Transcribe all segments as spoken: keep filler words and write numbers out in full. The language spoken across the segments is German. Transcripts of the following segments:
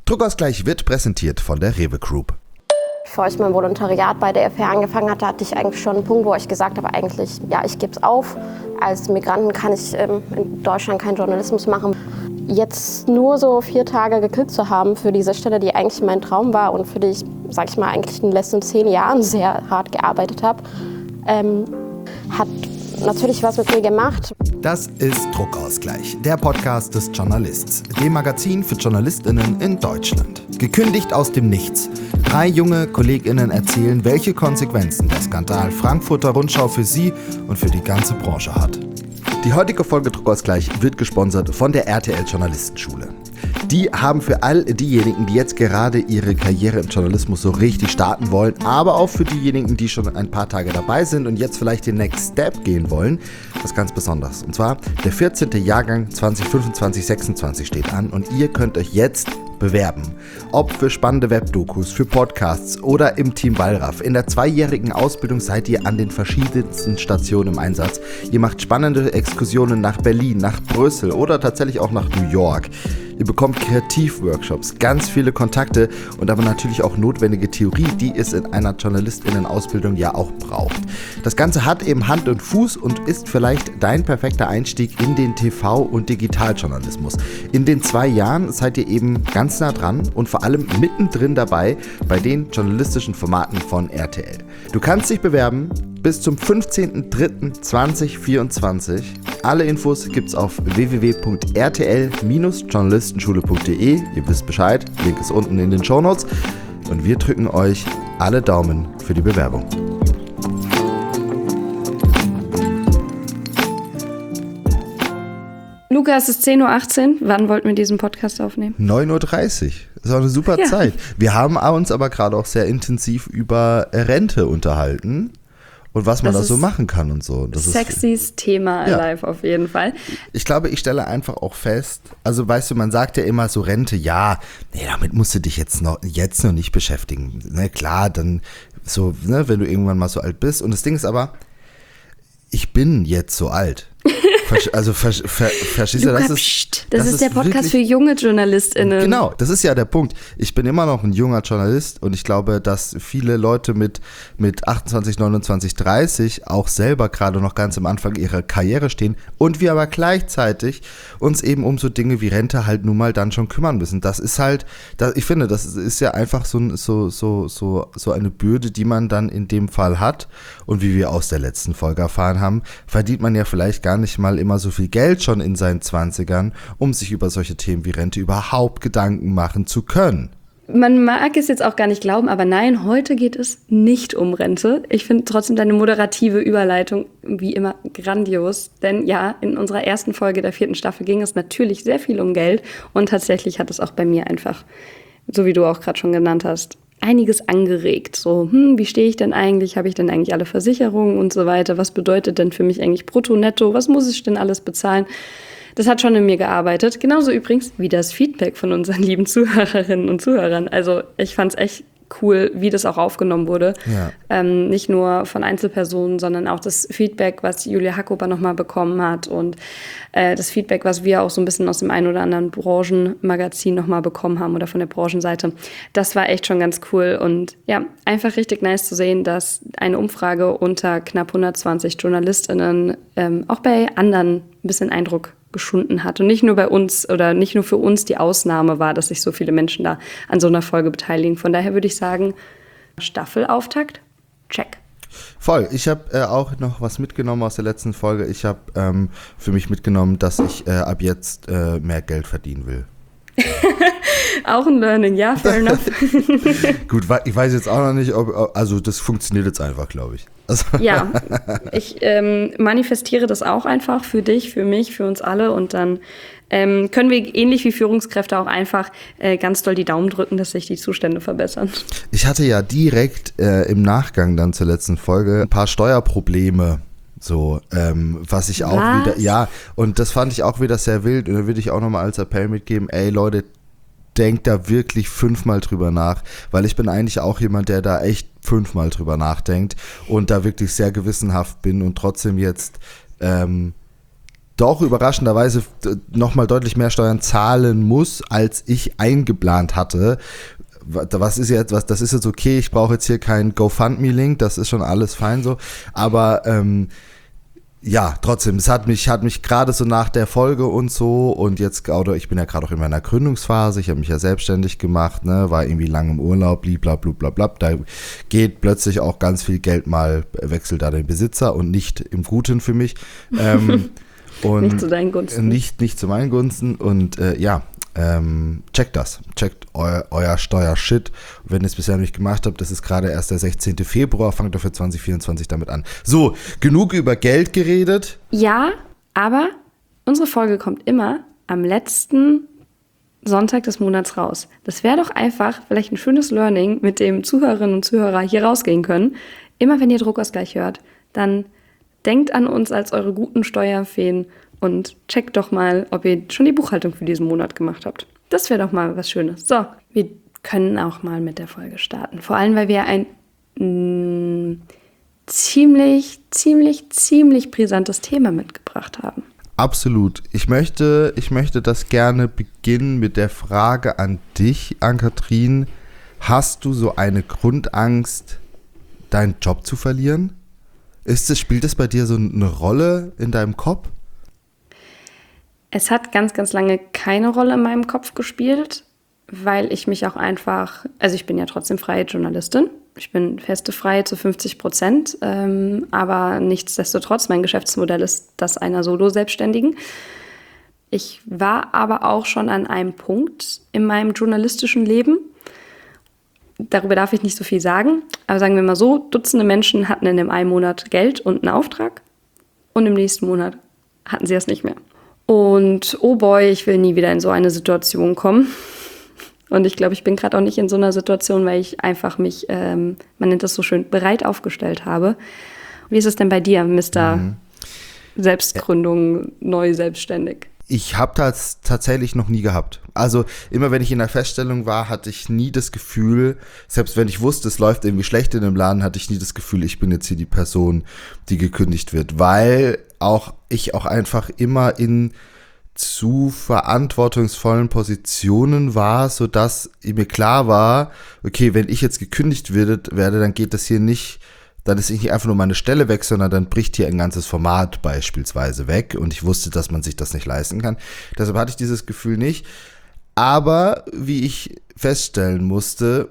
Druckausgleich wird präsentiert von der Rewe Group. Bevor ich mein Volontariat bei der F H angefangen hatte, hatte ich eigentlich schon einen Punkt, wo ich gesagt habe, eigentlich, ja, ich gebe es auf. Als Migranten kann ich ähm, in Deutschland keinen Journalismus machen. Jetzt nur so vier Tage gekriegt zu haben für diese Stelle, die eigentlich mein Traum war und für die ich, sag ich mal, eigentlich in den letzten zehn Jahren sehr hart gearbeitet habe, ähm, hat natürlich was mit mir gemacht. Das ist Druckausgleich, der Podcast des Journalists, dem Magazin für JournalistInnen in Deutschland. Gekündigt aus dem Nichts. Drei junge KollegInnen erzählen, welche Konsequenzen der Skandal Frankfurter Rundschau für sie und für die ganze Branche hat. Die heutige Folge Druckausgleich wird gesponsert von der R T L Journalistenschule. Die haben für all diejenigen, die jetzt gerade ihre Karriere im Journalismus so richtig starten wollen, aber auch für diejenigen, die schon ein paar Tage dabei sind und jetzt vielleicht den Next Step gehen wollen, was ganz Besonderes. Und zwar der vierzehnte Jahrgang zwanzig fünfundzwanzig sechsundzwanzig steht an und ihr könnt euch jetzt bewerben. Ob für spannende Webdokus, für Podcasts oder im Team Wallraff. In der zweijährigen Ausbildung seid ihr an den verschiedensten Stationen im Einsatz. Ihr macht spannende Exkursionen nach Berlin, nach Brüssel oder tatsächlich auch nach New York. Ihr bekommt Kreativworkshops, ganz viele Kontakte und aber natürlich auch notwendige Theorie, die es in einer JournalistInnen-Ausbildung ja auch braucht. Das Ganze hat eben Hand und Fuß und ist vielleicht dein perfekter Einstieg in den T V- und Digitaljournalismus. In den zwei Jahren seid ihr eben ganz nah dran und vor allem mittendrin dabei bei den journalistischen Formaten von R T L. Du kannst dich bewerben bis zum fünfzehnten dritten zweitausendvierundzwanzig. Alle Infos gibt's auf w w w punkt r t l Bindestrich journalistenschule punkt d e. Ihr wisst Bescheid, Link ist unten in den Shownotes. Und wir drücken euch alle Daumen für die Bewerbung. Luca, es ist zehn Uhr achtzehn. Wann wollten wir diesen Podcast aufnehmen? neun Uhr dreißig. Das ist auch eine super Ja. Zeit. Wir haben uns aber gerade auch sehr intensiv über Rente unterhalten. Und was man Das da so ist machen kann und so. Das Sexys ist, Thema Ja. alive auf jeden Fall. Ich glaube, ich stelle einfach auch fest, also weißt du, man sagt ja immer so Rente, ja, nee, damit musst du dich jetzt noch, jetzt noch nicht beschäftigen. Ne, klar, dann so, ne, wenn du irgendwann mal so alt bist. Und das Ding ist aber, ich bin jetzt so alt. Also ver, ver, verstehst du, Luca, das ist, pst, das, das ist der Podcast wirklich, für junge JournalistInnen. Genau, das ist ja der Punkt. Ich bin immer noch ein junger Journalist und ich glaube, dass viele Leute mit, mit achtundzwanzig, neunundzwanzig, dreißig auch selber gerade noch ganz am Anfang ihrer Karriere stehen und wir aber gleichzeitig uns eben um so Dinge wie Rente halt nun mal dann schon kümmern müssen. Das ist halt, das, ich finde, das ist ja einfach so, so, so, so, so eine Bürde, die man dann in dem Fall hat und wie wir aus der letzten Folge erfahren haben, verdient man ja vielleicht gar nicht mal immer so viel Geld schon in seinen zwanzigern, um sich über solche Themen wie Rente überhaupt Gedanken machen zu können. Man mag es jetzt auch gar nicht glauben, aber nein, heute geht es nicht um Rente. Ich finde trotzdem deine moderative Überleitung wie immer grandios. Denn ja, in unserer ersten Folge der vierten Staffel ging es natürlich sehr viel um Geld. Und tatsächlich hat es auch bei mir einfach, so wie du auch gerade schon genannt hast, einiges angeregt. So, hm, wie stehe ich denn eigentlich? Habe ich denn eigentlich alle Versicherungen und so weiter? Was bedeutet denn für mich eigentlich brutto, netto? Was muss ich denn alles bezahlen? Das hat schon in mir gearbeitet. Genauso übrigens wie das Feedback von unseren lieben Zuhörerinnen und Zuhörern. Also ich fand es echt cool, wie das auch aufgenommen wurde. Ja. Ähm, nicht nur von Einzelpersonen, sondern auch das Feedback, was Julia Hakoper nochmal bekommen hat und äh, das Feedback, was wir auch so ein bisschen aus dem einen oder anderen Branchenmagazin nochmal bekommen haben oder von der Branchenseite. Das war echt schon ganz cool und ja, einfach richtig nice zu sehen, dass eine Umfrage unter knapp hundertzwanzig JournalistInnen ähm, auch bei anderen ein bisschen Eindruck geschunden hat und nicht nur bei uns oder nicht nur für uns die Ausnahme war, dass sich so viele Menschen da an so einer Folge beteiligen. Von daher würde ich sagen, Staffelauftakt, check. Voll. Ich habe äh, auch noch was mitgenommen aus der letzten Folge. Ich habe ähm, für mich mitgenommen, dass ich äh, ab jetzt äh, mehr Geld verdienen will. Auch ein Learning, ja, fair enough. Gut, ich weiß jetzt auch noch nicht, ob, also das funktioniert jetzt einfach, glaube ich. Also Ja, ich ähm, manifestiere das auch einfach für dich, für mich, für uns alle und dann ähm, können wir ähnlich wie Führungskräfte auch einfach äh, ganz doll die Daumen drücken, dass sich die Zustände verbessern. Ich hatte ja direkt äh, im Nachgang dann zur letzten Folge ein paar Steuerprobleme. So, ähm, was ich auch Was? wieder, ja, und das fand ich auch wieder sehr wild und da würde ich auch nochmal als Appell mitgeben, ey Leute, denkt da wirklich fünfmal drüber nach, weil ich bin eigentlich auch jemand, der da echt fünfmal drüber nachdenkt und da wirklich sehr gewissenhaft bin und trotzdem jetzt ähm, doch überraschenderweise nochmal deutlich mehr Steuern zahlen muss, als ich eingeplant hatte. Was ist jetzt, was, das ist jetzt okay, ich brauche jetzt hier keinen GoFundMe-Link, das ist schon alles fein so, aber ähm, ja, trotzdem, es hat mich, hat mich gerade so nach der Folge und so und jetzt, oder ich bin ja gerade auch in meiner Gründungsphase, ich habe mich ja selbstständig gemacht, ne, war irgendwie lang im Urlaub, blablabla, da geht plötzlich auch ganz viel Geld mal, wechselt da den Besitzer und nicht im Guten für mich. ähm, und nicht zu deinen Gunsten. Nicht, nicht zu meinen Gunsten und äh, ja, Ähm, checkt das, checkt eu, euer Steuershit. Wenn ihr es bisher noch nicht gemacht habt, das ist gerade erst der sechzehnten Februar, fangt dafür zwanzig vierundzwanzig damit an. So, genug über Geld geredet. Ja, aber unsere Folge kommt immer am letzten Sonntag des Monats raus. Das wäre doch einfach vielleicht ein schönes Learning, mit dem Zuhörerinnen und Zuhörer hier rausgehen können. Immer wenn ihr Druckausgleich hört, dann denkt an uns als eure guten Steuerfeen und checkt doch mal, ob ihr schon die Buchhaltung für diesen Monat gemacht habt. Das wäre doch mal was Schönes. So, wir können auch mal mit der Folge starten. Vor allem, weil wir ein mh, ziemlich, ziemlich, ziemlich brisantes Thema mitgebracht haben. Absolut. Ich möchte, ich möchte das gerne beginnen mit der Frage an dich, Ann-Kathrin. Hast du so eine Grundangst, deinen Job zu verlieren? Ist es, spielt es bei dir so eine Rolle in deinem Kopf? Es hat ganz, ganz lange keine Rolle in meinem Kopf gespielt, weil ich mich auch einfach, also ich bin ja trotzdem freie Journalistin, ich bin feste freie zu fünfzig Prozent, ähm, aber nichtsdestotrotz, mein Geschäftsmodell ist das einer Solo-Selbstständigen. Ich war aber auch schon an einem Punkt in meinem journalistischen Leben, darüber darf ich nicht so viel sagen, aber sagen wir mal so, Dutzende Menschen hatten in dem einen Monat Geld und einen Auftrag und im nächsten Monat hatten sie das nicht mehr. Und oh boy, ich will nie wieder in so eine Situation kommen. Und ich glaube, ich bin gerade auch nicht in so einer Situation, weil ich einfach mich, ähm, man nennt das so schön, bereit aufgestellt habe. Wie ist es denn bei dir, Mister Mhm. Selbstgründung, neu selbstständig? Ich habe das tatsächlich noch nie gehabt. Also immer wenn ich in der Feststellung war, hatte ich nie das Gefühl, selbst wenn ich wusste, es läuft irgendwie schlecht in dem Laden, hatte ich nie das Gefühl, ich bin jetzt hier die Person, die gekündigt wird. Weil auch ich auch einfach immer in zu verantwortungsvollen Positionen war, sodass mir klar war, okay, wenn ich jetzt gekündigt werde, werde, dann geht das hier nicht, dann ist nicht einfach nur meine Stelle weg, sondern dann bricht hier ein ganzes Format beispielsweise weg und ich wusste, dass man sich das nicht leisten kann. Deshalb hatte ich dieses Gefühl nicht. Aber wie ich feststellen musste,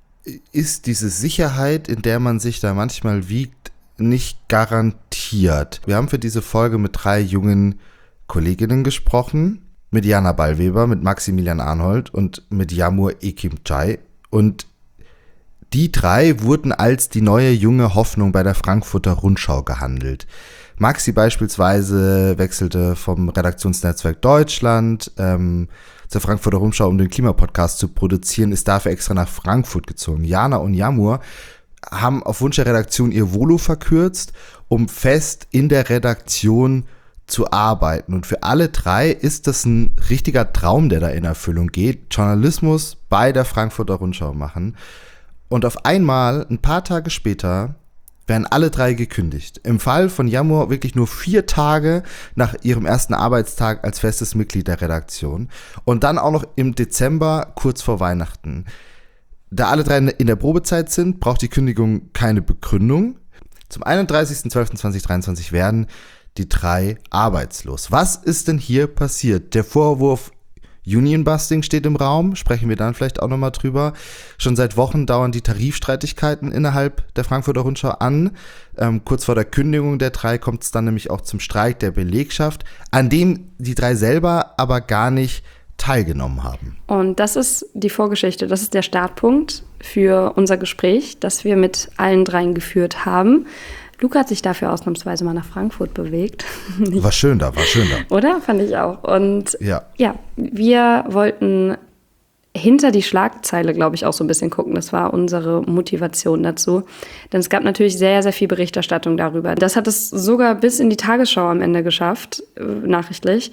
ist diese Sicherheit, in der man sich da manchmal wiegt, nicht garantiert. Wir haben für diese Folge mit drei jungen Kolleginnen gesprochen, mit Jana Ballweber, mit Maximilian Arnold und mit Yamur Ekimcay. Und die drei wurden als die neue junge Hoffnung bei der Frankfurter Rundschau gehandelt. Maxi beispielsweise wechselte vom Redaktionsnetzwerk Deutschland ähm, zur Frankfurter Rundschau, um den Klimapodcast zu produzieren, ist dafür extra nach Frankfurt gezogen. Jana und Yamur haben auf Wunsch der Redaktion ihr Volo verkürzt, um fest in der Redaktion zu arbeiten. Und für alle drei ist das ein richtiger Traum, der da in Erfüllung geht. Journalismus bei der Frankfurter Rundschau machen. Und auf einmal, ein paar Tage später, werden alle drei gekündigt. Im Fall von Yamur wirklich nur vier Tage nach ihrem ersten Arbeitstag als festes Mitglied der Redaktion. Und dann auch noch im Dezember, kurz vor Weihnachten. Da alle drei in der Probezeit sind, braucht die Kündigung keine Begründung. Zum einunddreißigsten zwölften zweitausenddreiundzwanzig werden die drei arbeitslos. Was ist denn hier passiert? Der Vorwurf Unionbusting steht im Raum, sprechen wir dann vielleicht auch nochmal drüber. Schon seit Wochen dauern die Tarifstreitigkeiten innerhalb der Frankfurter Rundschau an. Ähm, kurz vor der Kündigung der drei kommt es dann nämlich auch zum Streik der Belegschaft, an dem die drei selber aber gar nicht teilgenommen haben. Und das ist die Vorgeschichte, das ist der Startpunkt für unser Gespräch, das wir mit allen dreien geführt haben. Luca hat sich dafür ausnahmsweise mal nach Frankfurt bewegt. War schön da, war schön da. Oder? Fand ich auch. Und ja, ja wir wollten hinter die Schlagzeile, glaube ich, auch so ein bisschen gucken. Das war unsere Motivation dazu. Denn es gab natürlich sehr, sehr viel Berichterstattung darüber. Das hat es sogar bis in die Tagesschau am Ende geschafft, äh, nachrichtlich.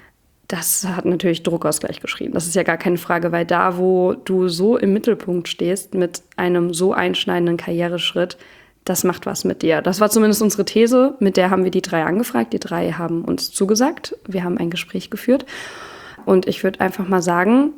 Das hat natürlich Druckausgleich geschrieben. Das ist ja gar keine Frage, weil da, wo du so im Mittelpunkt stehst mit einem so einschneidenden Karriereschritt, das macht was mit dir. Das war zumindest unsere These, mit der haben wir die drei angefragt. Die drei haben uns zugesagt. Wir haben ein Gespräch geführt. Und ich würde einfach mal sagen,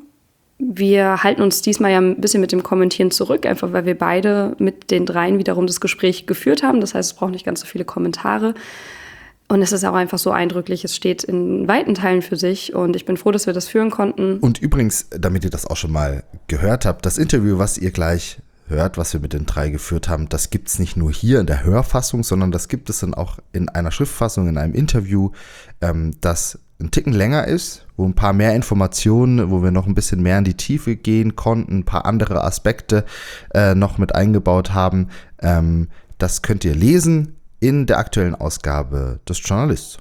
wir halten uns diesmal ja ein bisschen mit dem Kommentieren zurück, einfach weil wir beide mit den dreien wiederum das Gespräch geführt haben. Das heißt, es braucht nicht ganz so viele Kommentare. Und es ist auch einfach so eindrücklich, es steht in weiten Teilen für sich und ich bin froh, dass wir das führen konnten. Und übrigens, damit ihr das auch schon mal gehört habt, das Interview, was ihr gleich hört, was wir mit den drei geführt haben, das gibt es nicht nur hier in der Hörfassung, sondern das gibt es dann auch in einer Schriftfassung, in einem Interview, ähm, das ein Ticken länger ist, wo ein paar mehr Informationen, wo wir noch ein bisschen mehr in die Tiefe gehen konnten, ein paar andere Aspekte äh, noch mit eingebaut haben. Ähm, das könnt ihr lesen in der aktuellen Ausgabe des Journalists.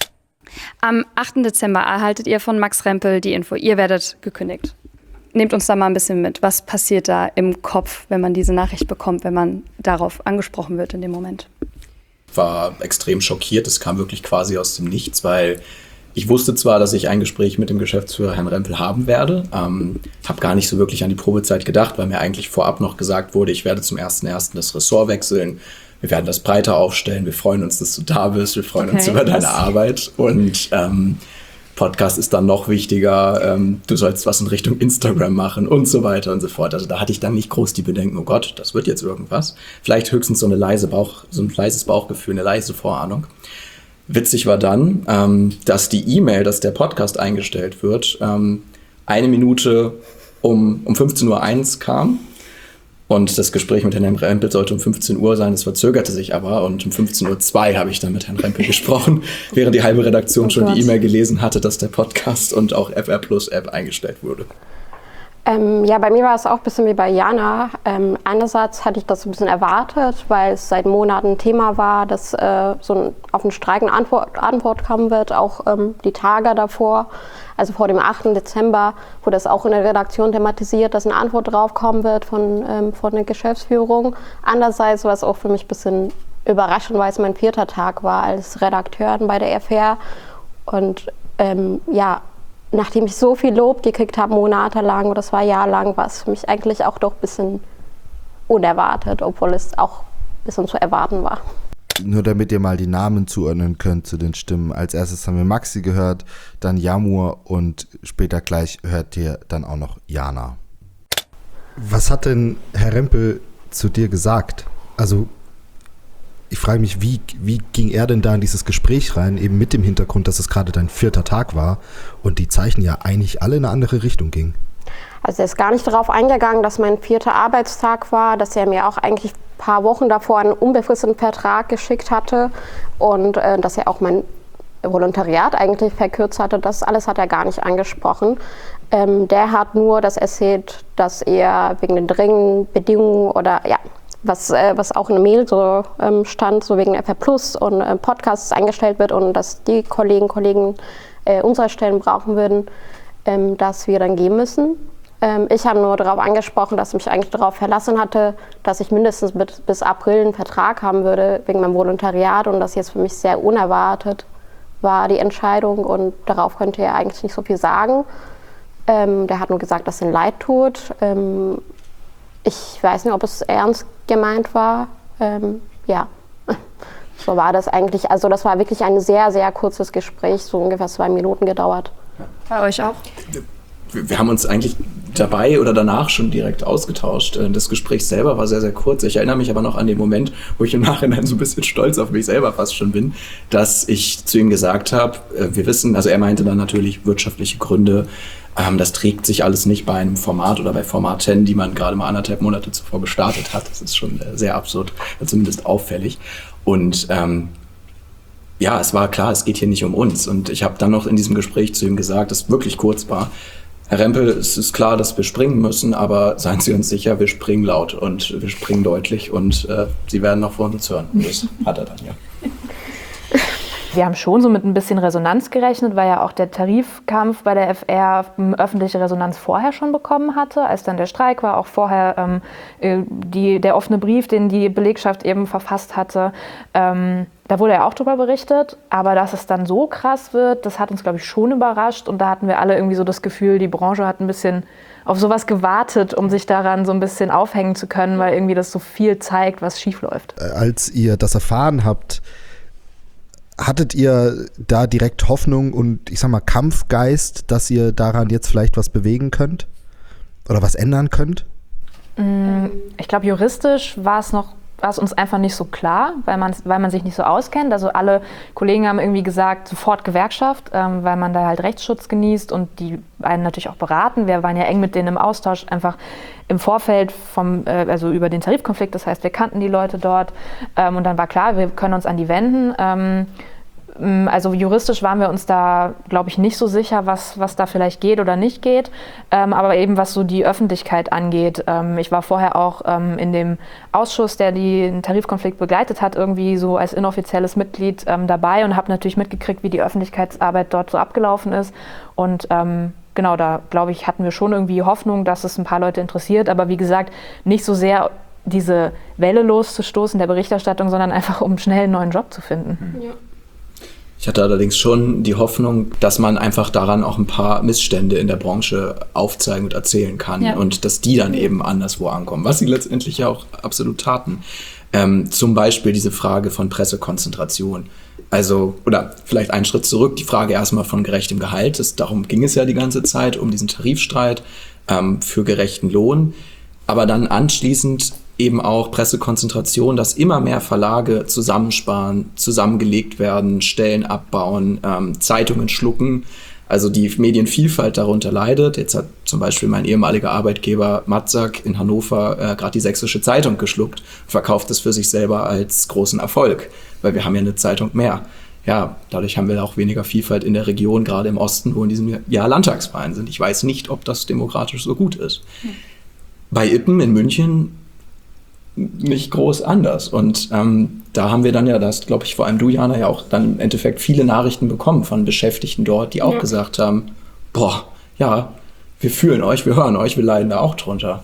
Am achten Dezember erhaltet ihr von Max Rempel die Info, ihr werdet gekündigt. Nehmt uns da mal ein bisschen mit. Was passiert da im Kopf, wenn man diese Nachricht bekommt, wenn man darauf angesprochen wird in dem Moment? Ich war extrem schockiert. Es kam wirklich quasi aus dem Nichts, weil ich wusste zwar, dass ich ein Gespräch mit dem Geschäftsführer Herrn Rempel haben werde, ähm, habe gar nicht so wirklich an die Probezeit gedacht, weil mir eigentlich vorab noch gesagt wurde, ich werde zum ersten ersten das Ressort wechseln, wir werden das breiter aufstellen, wir freuen uns, dass du da bist, wir freuen okay, uns über deine Arbeit und ähm, Podcast ist dann noch wichtiger, ähm, du sollst was in Richtung Instagram machen und so weiter und so fort. Also da hatte ich dann nicht groß die Bedenken, oh Gott, das wird jetzt irgendwas. Vielleicht höchstens so eine leise Bauch, so ein leises Bauchgefühl, eine leise Vorahnung. Witzig war dann, ähm, dass die E-Mail, dass der Podcast eingestellt wird, ähm, eine Minute um, um fünfzehn Uhr eins kam. Und das Gespräch mit Herrn Rempel sollte um fünfzehn Uhr sein, es verzögerte sich aber. Und um fünfzehn Uhr zwei habe ich dann mit Herrn Rempel gesprochen, während die halbe Redaktion oh schon Gott. die E-Mail gelesen hatte, dass der Podcast und auch F R Plus App eingestellt wurde. Ähm, ja, bei mir war es auch ein bisschen wie bei Jana. Ähm, einerseits hatte ich das ein bisschen erwartet, weil es seit Monaten ein Thema war, dass äh, so ein, auf einen Streik eine Antwort, Antwort kommen wird, auch ähm, die Tage davor. Also vor dem achten Dezember wurde das auch in der Redaktion thematisiert, dass eine Antwort drauf kommen wird von, ähm, von der Geschäftsführung. Andererseits war es auch für mich ein bisschen überraschend, weil es mein vierter Tag war als Redakteurin bei der F R. Und ähm, ja, nachdem ich so viel Lob gekriegt habe, monatelang oder zwei Jahre lang, war es für mich eigentlich auch doch ein bisschen unerwartet, obwohl es auch ein bisschen zu erwarten war. Nur damit ihr mal die Namen zuordnen könnt zu den Stimmen. Als erstes haben wir Maxi gehört, dann Jamur und später gleich hört ihr dann auch noch Jana. Was hat denn Herr Rempel zu dir gesagt? Also ich frage mich, wie, wie ging er denn da in dieses Gespräch rein, eben mit dem Hintergrund, dass es gerade dein vierter Tag war und die Zeichen ja eigentlich alle in eine andere Richtung gingen? Also er ist gar nicht darauf eingegangen, dass mein vierter Arbeitstag war, dass er mir auch eigentlich ein paar Wochen davor einen unbefristeten Vertrag geschickt hatte und äh, dass er auch mein Volontariat eigentlich verkürzt hatte. Das alles hat er gar nicht angesprochen. Ähm, der hat nur das erzählt, dass er wegen den dringenden Bedingungen oder ja, was, äh, was auch in der Mail so ähm, stand, so wegen F R Plus und äh, Podcasts eingestellt wird und dass die Kollegen Kollegen äh, unsere Stellen brauchen würden, ähm, dass wir dann gehen müssen. Ähm, ich habe nur darauf angesprochen, dass ich mich eigentlich darauf verlassen hatte, dass ich mindestens bis, bis April einen Vertrag haben würde wegen meinem Volontariat und das jetzt für mich sehr unerwartet war, die Entscheidung, und darauf konnte er eigentlich nicht so viel sagen. Ähm, der hat nur gesagt, dass es ihm leid tut. Ähm, ich weiß nicht, ob es ernst gemeint war. Ähm, ja, so war das eigentlich. Also das war wirklich ein sehr, sehr kurzes Gespräch, so ungefähr zwei Minuten gedauert. Bei euch auch? Wir, wir haben uns eigentlich dabei oder danach schon direkt ausgetauscht. Das Gespräch selber war sehr, sehr kurz. Ich erinnere mich aber noch an den Moment, wo ich im Nachhinein so ein bisschen stolz auf mich selber fast schon bin, dass ich zu ihm gesagt habe, wir wissen, also er meinte dann natürlich wirtschaftliche Gründe, ähm, das trägt sich alles nicht bei einem Format oder bei Formaten, die man gerade mal anderthalb Monate zuvor gestartet hat. Das ist schon sehr absurd, zumindest auffällig. Und ähm, ja, es war klar, es geht hier nicht um uns. Und ich habe dann noch in diesem Gespräch zu ihm gesagt, das wirklich kurz war, Herr Rempel, es ist klar, dass wir springen müssen, aber seien Sie uns sicher, wir springen laut und wir springen deutlich und äh, Sie werden noch von uns hören. Und das hat er dann, ja. Wir haben schon so mit ein bisschen Resonanz gerechnet, weil ja auch der Tarifkampf bei der F R öffentliche Resonanz vorher schon bekommen hatte, als dann der Streik war, auch vorher ähm, die, der offene Brief, den die Belegschaft eben verfasst hatte. Ähm, da wurde ja auch drüber berichtet, aber dass es dann so krass wird, das hat uns, glaube ich, schon überrascht. Und da hatten wir alle irgendwie so das Gefühl, die Branche hat ein bisschen auf sowas gewartet, um sich daran so ein bisschen aufhängen zu können, weil irgendwie das so viel zeigt, was schief läuft. Als ihr das erfahren habt, hattet ihr da direkt Hoffnung und, ich sag mal, Kampfgeist, dass ihr daran jetzt vielleicht was bewegen könnt? Oder was ändern könnt? Ich glaube, juristisch war es noch war es uns einfach nicht so klar, weil man, weil man sich nicht so auskennt. Also alle Kollegen haben irgendwie gesagt, sofort Gewerkschaft, ähm, weil man da halt Rechtsschutz genießt und die einen natürlich auch beraten. Wir waren ja eng mit denen im Austausch, einfach im Vorfeld vom, äh, also über den Tarifkonflikt. Das heißt, wir kannten die Leute dort ähm, und dann war klar, wir können uns an die wenden. Ähm, Also juristisch waren wir uns da, glaube ich, nicht so sicher, was, was da vielleicht geht oder nicht geht. Ähm, aber eben was so die Öffentlichkeit angeht. Ähm, ich war vorher auch ähm, in dem Ausschuss, der den Tarifkonflikt begleitet hat, irgendwie so als inoffizielles Mitglied ähm, dabei und habe natürlich mitgekriegt, wie die Öffentlichkeitsarbeit dort so abgelaufen ist. Und ähm, genau, da, glaube ich, hatten wir schon irgendwie Hoffnung, dass es ein paar Leute interessiert. Aber wie gesagt, nicht so sehr diese Welle loszustoßen der Berichterstattung, sondern einfach, um schnell einen neuen Job zu finden. Ja. Ich hatte allerdings schon die Hoffnung, dass man einfach daran auch ein paar Missstände in der Branche aufzeigen und erzählen kann ja. und dass die dann eben anderswo ankommen, was sie letztendlich ja auch absolut taten. Ähm, zum Beispiel diese Frage von Pressekonzentration. Also, oder vielleicht einen Schritt zurück, die Frage erstmal von gerechtem Gehalt. Das, darum ging es ja die ganze Zeit, um diesen Tarifstreit ähm, für gerechten Lohn. Aber dann anschließend eben auch Pressekonzentration, dass immer mehr Verlage zusammensparen, zusammengelegt werden, Stellen abbauen, ähm, Zeitungen schlucken. Also die Medienvielfalt darunter leidet. Jetzt hat zum Beispiel mein ehemaliger Arbeitgeber Matzak in Hannover äh, gerade die Sächsische Zeitung geschluckt und verkauft es für sich selber als großen Erfolg, weil wir haben ja eine Zeitung mehr. Ja, dadurch haben wir auch weniger Vielfalt in der Region, gerade im Osten, wo in diesem Jahr Landtagswahlen sind. Ich weiß nicht, ob das demokratisch so gut ist. Hm. Bei Ippen in München nicht groß anders. Und ähm, da haben wir dann ja, das glaube ich vor allem du, Jana, ja auch dann im Endeffekt viele Nachrichten bekommen von Beschäftigten dort, die auch ja. gesagt haben, boah, ja, wir fühlen euch, wir hören euch, wir leiden da auch drunter.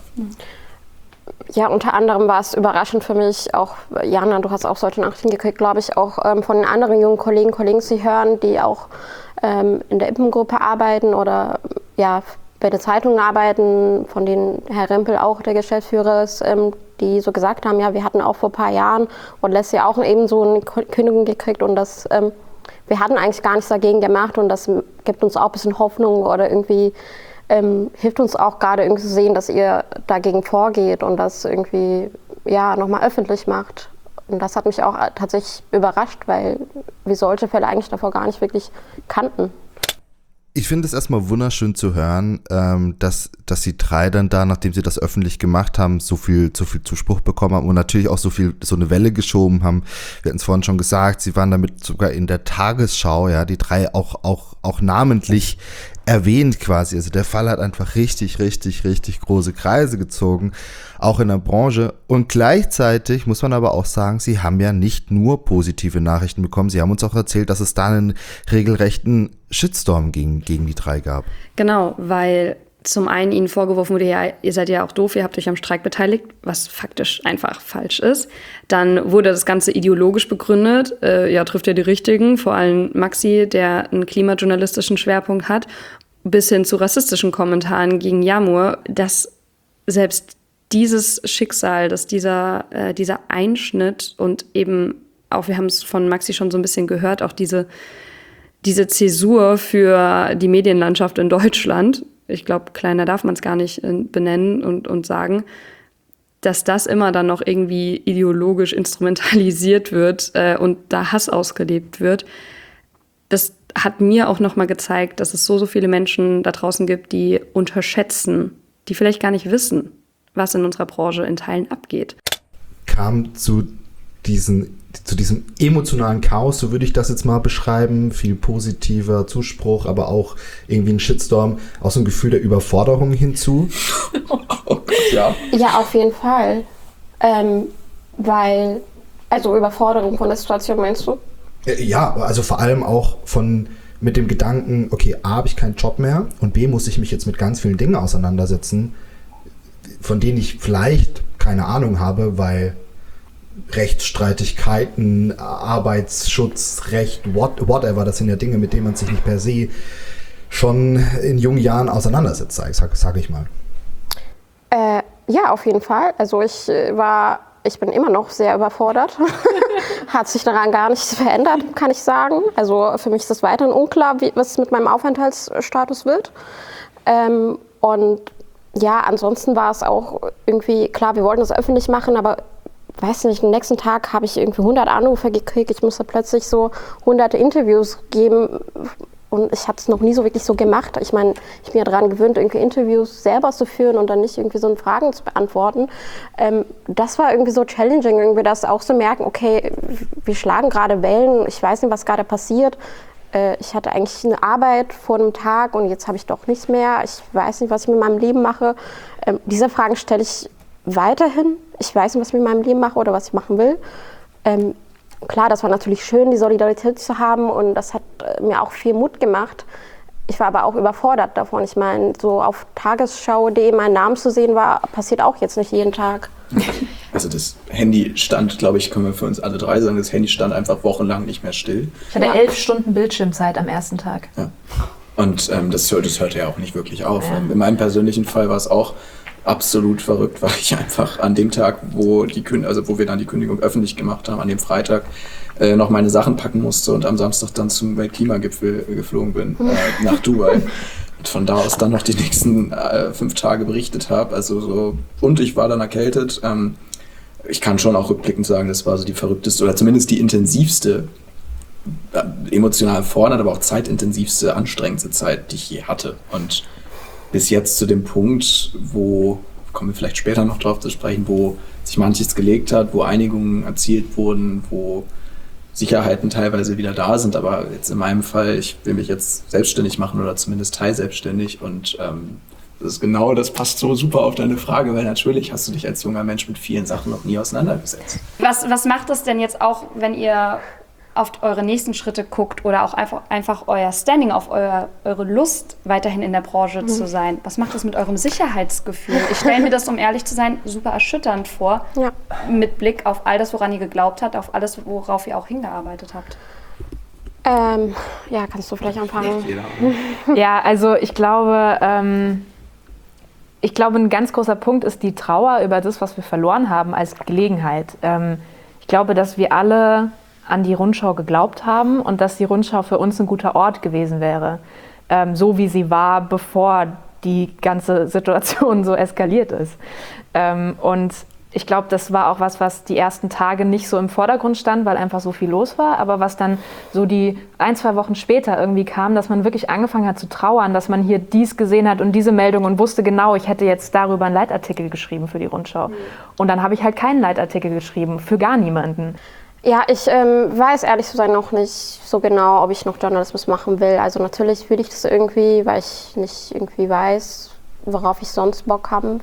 Ja, unter anderem war es überraschend für mich, auch Jana, du hast auch solche Nachrichten gekriegt, glaube ich, auch ähm, von den anderen jungen Kollegen, Kollegen zu hören, die auch ähm, in der Ippen-Gruppe arbeiten oder ja, bei der Zeitung arbeiten, von denen Herr Rempel auch der Geschäftsführer ist, ähm, die so gesagt haben, ja, wir hatten auch vor ein paar Jahren und Leslie auch eben so eine Kündigung gekriegt und das, ähm, wir hatten eigentlich gar nichts dagegen gemacht und das gibt uns auch ein bisschen Hoffnung oder irgendwie ähm, hilft uns auch gerade irgendwie zu sehen, dass ihr dagegen vorgeht und das irgendwie ja nochmal öffentlich macht. Und das hat mich auch tatsächlich überrascht, weil wir solche Fälle eigentlich davor gar nicht wirklich kannten. Ich finde es erstmal wunderschön zu hören, ähm, dass, dass die drei dann da, nachdem sie das öffentlich gemacht haben, so viel, so viel Zuspruch bekommen haben und natürlich auch so viel, so eine Welle geschoben haben. Wir hatten es vorhin schon gesagt, sie waren damit sogar in der Tagesschau, ja, die drei auch, auch, auch namentlich erwähnt quasi. Also der Fall hat einfach richtig, richtig, richtig große Kreise gezogen, auch in der Branche. Und gleichzeitig muss man aber auch sagen, sie haben ja nicht nur positive Nachrichten bekommen, sie haben uns auch erzählt, dass es da einen regelrechten Shitstorm gegen, gegen die drei gab. Genau, weil zum einen ihnen vorgeworfen wurde, ja, ihr seid ja auch doof, ihr habt euch am Streik beteiligt, was faktisch einfach falsch ist. Dann wurde das Ganze ideologisch begründet, äh, ja, trifft ja die Richtigen, vor allem Maxi, der einen klimajournalistischen Schwerpunkt hat, bis hin zu rassistischen Kommentaren gegen Yamur, dass selbst dieses Schicksal, dass dieser, äh, dieser Einschnitt und eben auch, wir haben es von Maxi schon so ein bisschen gehört, auch diese, diese Zäsur für die Medienlandschaft in Deutschland, ich glaube, kleiner darf man es gar nicht benennen und, und sagen, dass das immer dann noch irgendwie ideologisch instrumentalisiert wird äh, und da Hass ausgelebt wird. Das hat mir auch nochmal gezeigt, dass es so, so viele Menschen da draußen gibt, die unterschätzen, die vielleicht gar nicht wissen, was in unserer Branche in Teilen abgeht. Kam zu diesen zu diesem emotionalen Chaos, so würde ich das jetzt mal beschreiben, viel positiver Zuspruch, aber auch irgendwie ein Shitstorm, auch so ein Gefühl der Überforderung hinzu. Oh Gott, ja. Ja, auf jeden Fall. Ähm, weil, also Überforderung von der Situation, meinst du? Ja, also vor allem auch von mit dem Gedanken, okay, A, habe ich keinen Job mehr und B, muss ich mich jetzt mit ganz vielen Dingen auseinandersetzen, von denen ich vielleicht keine Ahnung habe, weil Rechtsstreitigkeiten, Arbeitsschutzrecht, what, whatever, das sind ja Dinge, mit denen man sich nicht per se schon in jungen Jahren auseinandersetzt, sag, sag ich mal. Äh, ja, auf jeden Fall. Also ich äh, war, ich bin immer noch sehr überfordert. Hat sich daran gar nichts verändert, kann ich sagen. Also für mich ist es weiterhin unklar, wie, was mit meinem Aufenthaltsstatus wird. Ähm, und ja, ansonsten war es auch irgendwie, klar, wir wollten das öffentlich machen, aber weiß nicht, am nächsten Tag habe ich irgendwie hundert Anrufe gekriegt. Ich musste plötzlich so hunderte Interviews geben. Und ich habe es noch nie so wirklich so gemacht. Ich meine, ich bin ja daran gewöhnt, irgendwie Interviews selber zu führen und dann nicht irgendwie so Fragen zu beantworten. Ähm, das war irgendwie so challenging, irgendwie das auch zu merken, okay, wir schlagen gerade Wellen, ich weiß nicht, was gerade passiert. Äh, ich hatte eigentlich eine Arbeit vor einem Tag und jetzt habe ich doch nichts mehr. Ich weiß nicht, was ich mit meinem Leben mache. Ähm, diese Fragen stelle ich weiterhin. Ich weiß nicht, was ich mit meinem Leben mache oder was ich machen will. Ähm, Klar, das war natürlich schön, die Solidarität zu haben und das hat mir auch viel Mut gemacht. Ich war aber auch überfordert davon. Ich meine, so auf Tagesschau punkt de mein Name zu sehen war, passiert auch jetzt nicht jeden Tag. Also das Handy stand, glaube ich, können wir für uns alle drei sagen, das Handy stand einfach wochenlang nicht mehr still. Ich hatte ja. elf Stunden Bildschirmzeit am ersten Tag. Ja. Und ähm, das, das hörte ja auch nicht wirklich auf. Ja. In meinem persönlichen Fall war es auch absolut verrückt, weil ich einfach an dem Tag, wo die Künd- also wo wir dann die Kündigung öffentlich gemacht haben, an dem Freitag äh, noch meine Sachen packen musste und am Samstag dann zum Weltklimagipfel geflogen bin, äh, nach Dubai. Und von da aus dann noch die nächsten äh, fünf Tage berichtet habe. Also so, und ich war dann erkältet. Ähm, ich kann schon auch rückblickend sagen, das war so die verrückteste oder zumindest die intensivste, äh, emotional fordernd, aber auch zeitintensivste, anstrengendste Zeit, die ich je hatte. Und bis jetzt zu dem Punkt, wo, kommen wir vielleicht später noch drauf zu sprechen, wo sich manches gelegt hat, wo Einigungen erzielt wurden, wo Sicherheiten teilweise wieder da sind. Aber jetzt in meinem Fall, ich will mich jetzt selbstständig machen oder zumindest teilselbstständig. Und ähm, das ist genau, das passt so super auf deine Frage, weil natürlich hast du dich als junger Mensch mit vielen Sachen noch nie auseinandergesetzt. Was, was macht das denn jetzt auch, wenn ihr auf eure nächsten Schritte guckt oder auch einfach, einfach euer Standing, auf euer, eure Lust, weiterhin in der Branche mhm. zu sein? Was macht das mit eurem Sicherheitsgefühl? Ich stelle mir das, um ehrlich zu sein, super erschütternd vor, ja. mit Blick auf all das, woran ihr geglaubt habt, auf alles, worauf ihr auch hingearbeitet habt. Ähm, ja, kannst du vielleicht anfangen? Ja, also ich glaube, ähm, ich glaube, ein ganz großer Punkt ist die Trauer über das, was wir verloren haben, als Gelegenheit. Ähm, ich glaube, dass wir alle an die Rundschau geglaubt haben und dass die Rundschau für uns ein guter Ort gewesen wäre, ähm, so wie sie war, bevor die ganze Situation so eskaliert ist. Ähm, und ich glaube, das war auch was, was die ersten Tage nicht so im Vordergrund stand, weil einfach so viel los war, aber was dann so die ein, zwei Wochen später irgendwie kam, dass man wirklich angefangen hat zu trauern, dass man hier dies gesehen hat und diese Meldung und wusste genau, ich hätte jetzt darüber einen Leitartikel geschrieben für die Rundschau. Mhm. Und dann habe ich halt keinen Leitartikel geschrieben, für gar niemanden. Ja, ich ähm, weiß ehrlich zu sein noch nicht so genau, ob ich noch Journalismus machen will. Also natürlich will ich das irgendwie, weil ich nicht irgendwie weiß, worauf ich sonst Bock haben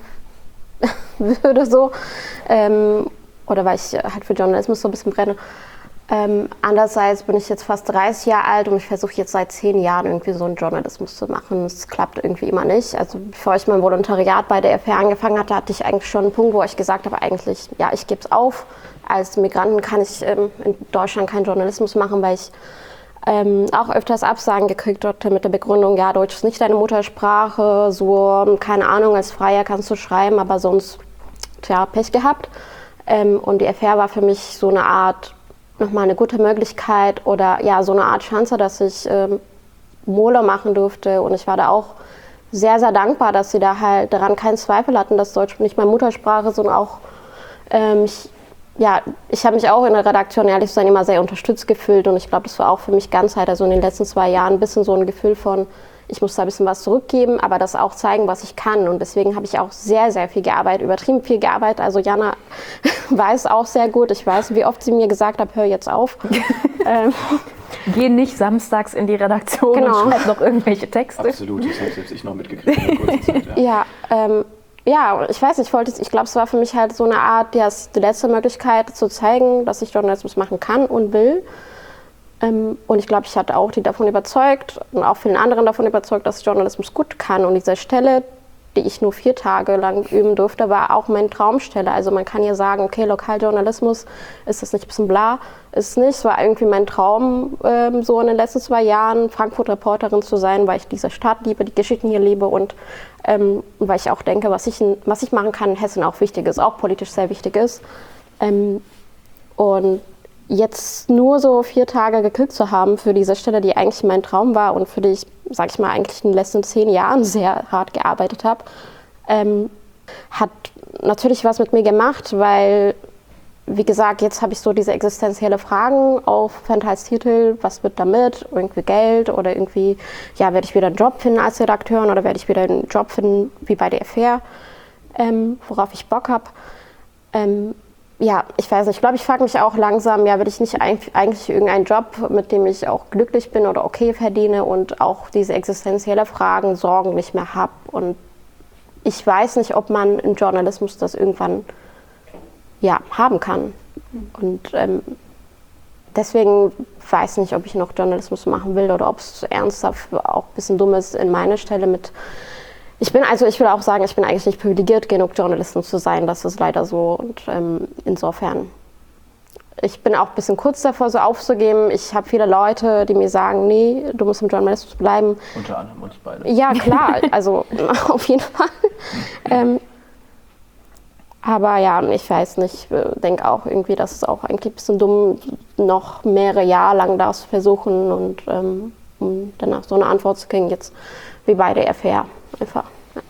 würde so. Ähm, oder weil ich halt für Journalismus so ein bisschen brenne. Ähm, andererseits bin ich jetzt fast dreißig Jahre alt und ich versuche jetzt seit zehn Jahren irgendwie so einen Journalismus zu machen. Es klappt irgendwie immer nicht. Also bevor ich mein Volontariat bei der F R angefangen hatte, hatte ich eigentlich schon einen Punkt, wo ich gesagt habe, eigentlich, ja, ich gebe es auf. Als Migranten kann ich ähm, in Deutschland keinen Journalismus machen, weil ich ähm, auch öfters Absagen gekriegt hatte mit der Begründung, ja, Deutsch ist nicht deine Muttersprache, so, keine Ahnung, als Freier kannst du schreiben, aber sonst, tja, Pech gehabt. Ähm, und die F R war für mich so eine Art, nochmal eine gute Möglichkeit oder ja, so eine Art Chance, dass ich ähm, Mole machen durfte. Und ich war da auch sehr, sehr dankbar, dass sie da halt daran keinen Zweifel hatten, dass Deutsch nicht meine Muttersprache, sondern auch ähm, ich, ja, ich habe mich auch in der Redaktion, ehrlich zu sein, immer sehr unterstützt gefühlt und ich glaube, das war auch für mich Ganzheit, also in den letzten zwei Jahren ein bisschen so ein Gefühl von, ich muss da ein bisschen was zurückgeben, aber das auch zeigen, was ich kann und deswegen habe ich auch sehr, sehr viel gearbeitet, übertrieben viel gearbeitet, also Jana weiß auch sehr gut, ich weiß, wie oft sie mir gesagt hat, hör jetzt auf. ähm, Geh nicht samstags in die Redaktion genau. und schreib noch irgendwelche Texte. Absolut, das habe selbst ich noch mitgekriegt in der kurzen Zeit. Ja, ja ähm, Ja, ich weiß nicht, ich wollte, ich glaube, es war für mich halt so eine Art, ja, die letzte Möglichkeit zu zeigen, dass ich Journalismus machen kann und will. Ähm, und ich glaube, ich hatte auch die davon überzeugt und auch vielen anderen davon überzeugt, dass ich Journalismus gut kann. Und diese Stelle, die ich nur vier Tage lang üben durfte, war auch meine Traumstelle. Also man kann ja sagen, okay, Lokaljournalismus, ist das nicht ein bisschen bla? Ist es nicht. Es war irgendwie mein Traum, ähm, so in den letzten zwei Jahren Frankfurt-Reporterin zu sein, weil ich diese Stadt liebe, die Geschichten hier liebe und ähm, weil ich auch denke, was ich, in, was ich machen kann in Hessen auch wichtig ist, auch politisch sehr wichtig ist. Ähm, und jetzt nur so vier Tage gekriegt zu haben für diese Stelle, die eigentlich mein Traum war und für die ich, sag ich mal, eigentlich in den letzten zehn Jahren sehr hart gearbeitet habe, ähm, hat natürlich was mit mir gemacht, weil, wie gesagt, jetzt habe ich so diese existenzielle Fragen Aufenthaltstitel, was wird damit, irgendwie Geld oder irgendwie, ja, werde ich wieder einen Job finden als Redakteurin oder werde ich wieder einen Job finden wie bei der F R, ähm, worauf ich Bock habe. Ähm, Ja, ich weiß nicht, ich glaube, ich frage mich auch langsam, ja, will ich nicht eigentlich, eigentlich irgendeinen Job, mit dem ich auch glücklich bin oder okay verdiene und auch diese existenzielle Fragen, Sorgen nicht mehr habe. Und ich weiß nicht, ob man im Journalismus das irgendwann ja, haben kann. Und ähm, deswegen weiß ich nicht, ob ich noch Journalismus machen will oder ob es ernsthaft auch ein bisschen dumm ist in meiner Stelle mit. Ich bin also, ich will auch sagen, ich bin eigentlich nicht privilegiert genug, Journalistin zu sein. Das ist leider so. Und ähm, insofern, ich bin auch ein bisschen kurz davor, so aufzugeben. Ich habe viele Leute, die mir sagen, nee, du musst im Journalismus bleiben. Unter anderem uns beide. Ja, klar, also auf jeden Fall. ähm, aber ja, ich weiß nicht, ich denke auch irgendwie, dass es auch eigentlich ein bisschen dumm, noch mehrere Jahre lang das zu versuchen und ähm, um danach so eine Antwort zu kriegen, jetzt wie bei der F R. Einfach. Ja.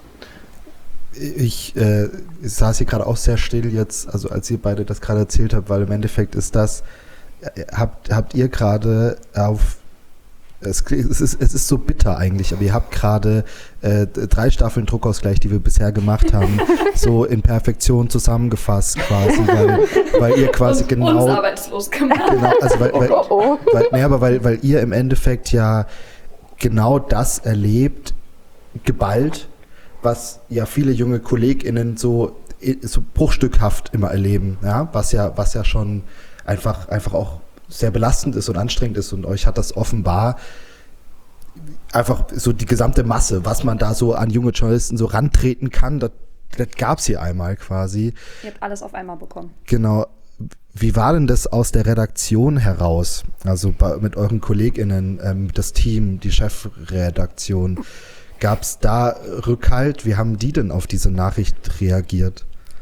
Ich, äh, ich saß hier gerade auch sehr still jetzt, also als ihr beide das gerade erzählt habt, weil im Endeffekt ist das, äh, habt, habt ihr gerade auf, es, es, ist, es ist so bitter eigentlich, aber ihr habt gerade äh, drei Staffeln Druckausgleich, die wir bisher gemacht haben, so in Perfektion zusammengefasst quasi, weil, weil ihr quasi und genau... uns arbeitslos gemacht. Genau, also weil, weil, Oh, oh. weil, nee, aber weil, weil ihr im Endeffekt ja genau das erlebt, geballt, was ja viele junge KollegInnen so, so bruchstückhaft immer erleben, ja, was ja, was ja schon einfach, einfach auch sehr belastend ist und anstrengend ist und euch hat das offenbar einfach so die gesamte Masse, was man da so an junge Journalisten so rantreten kann, das, das gab es hier einmal quasi. Ihr habt alles auf einmal bekommen. Genau. Wie war denn das aus der Redaktion heraus? Also bei, mit euren KollegInnen, ähm, das Team, die Chefredaktion. Gab es da Rückhalt? Wie haben die denn auf diese Nachricht reagiert?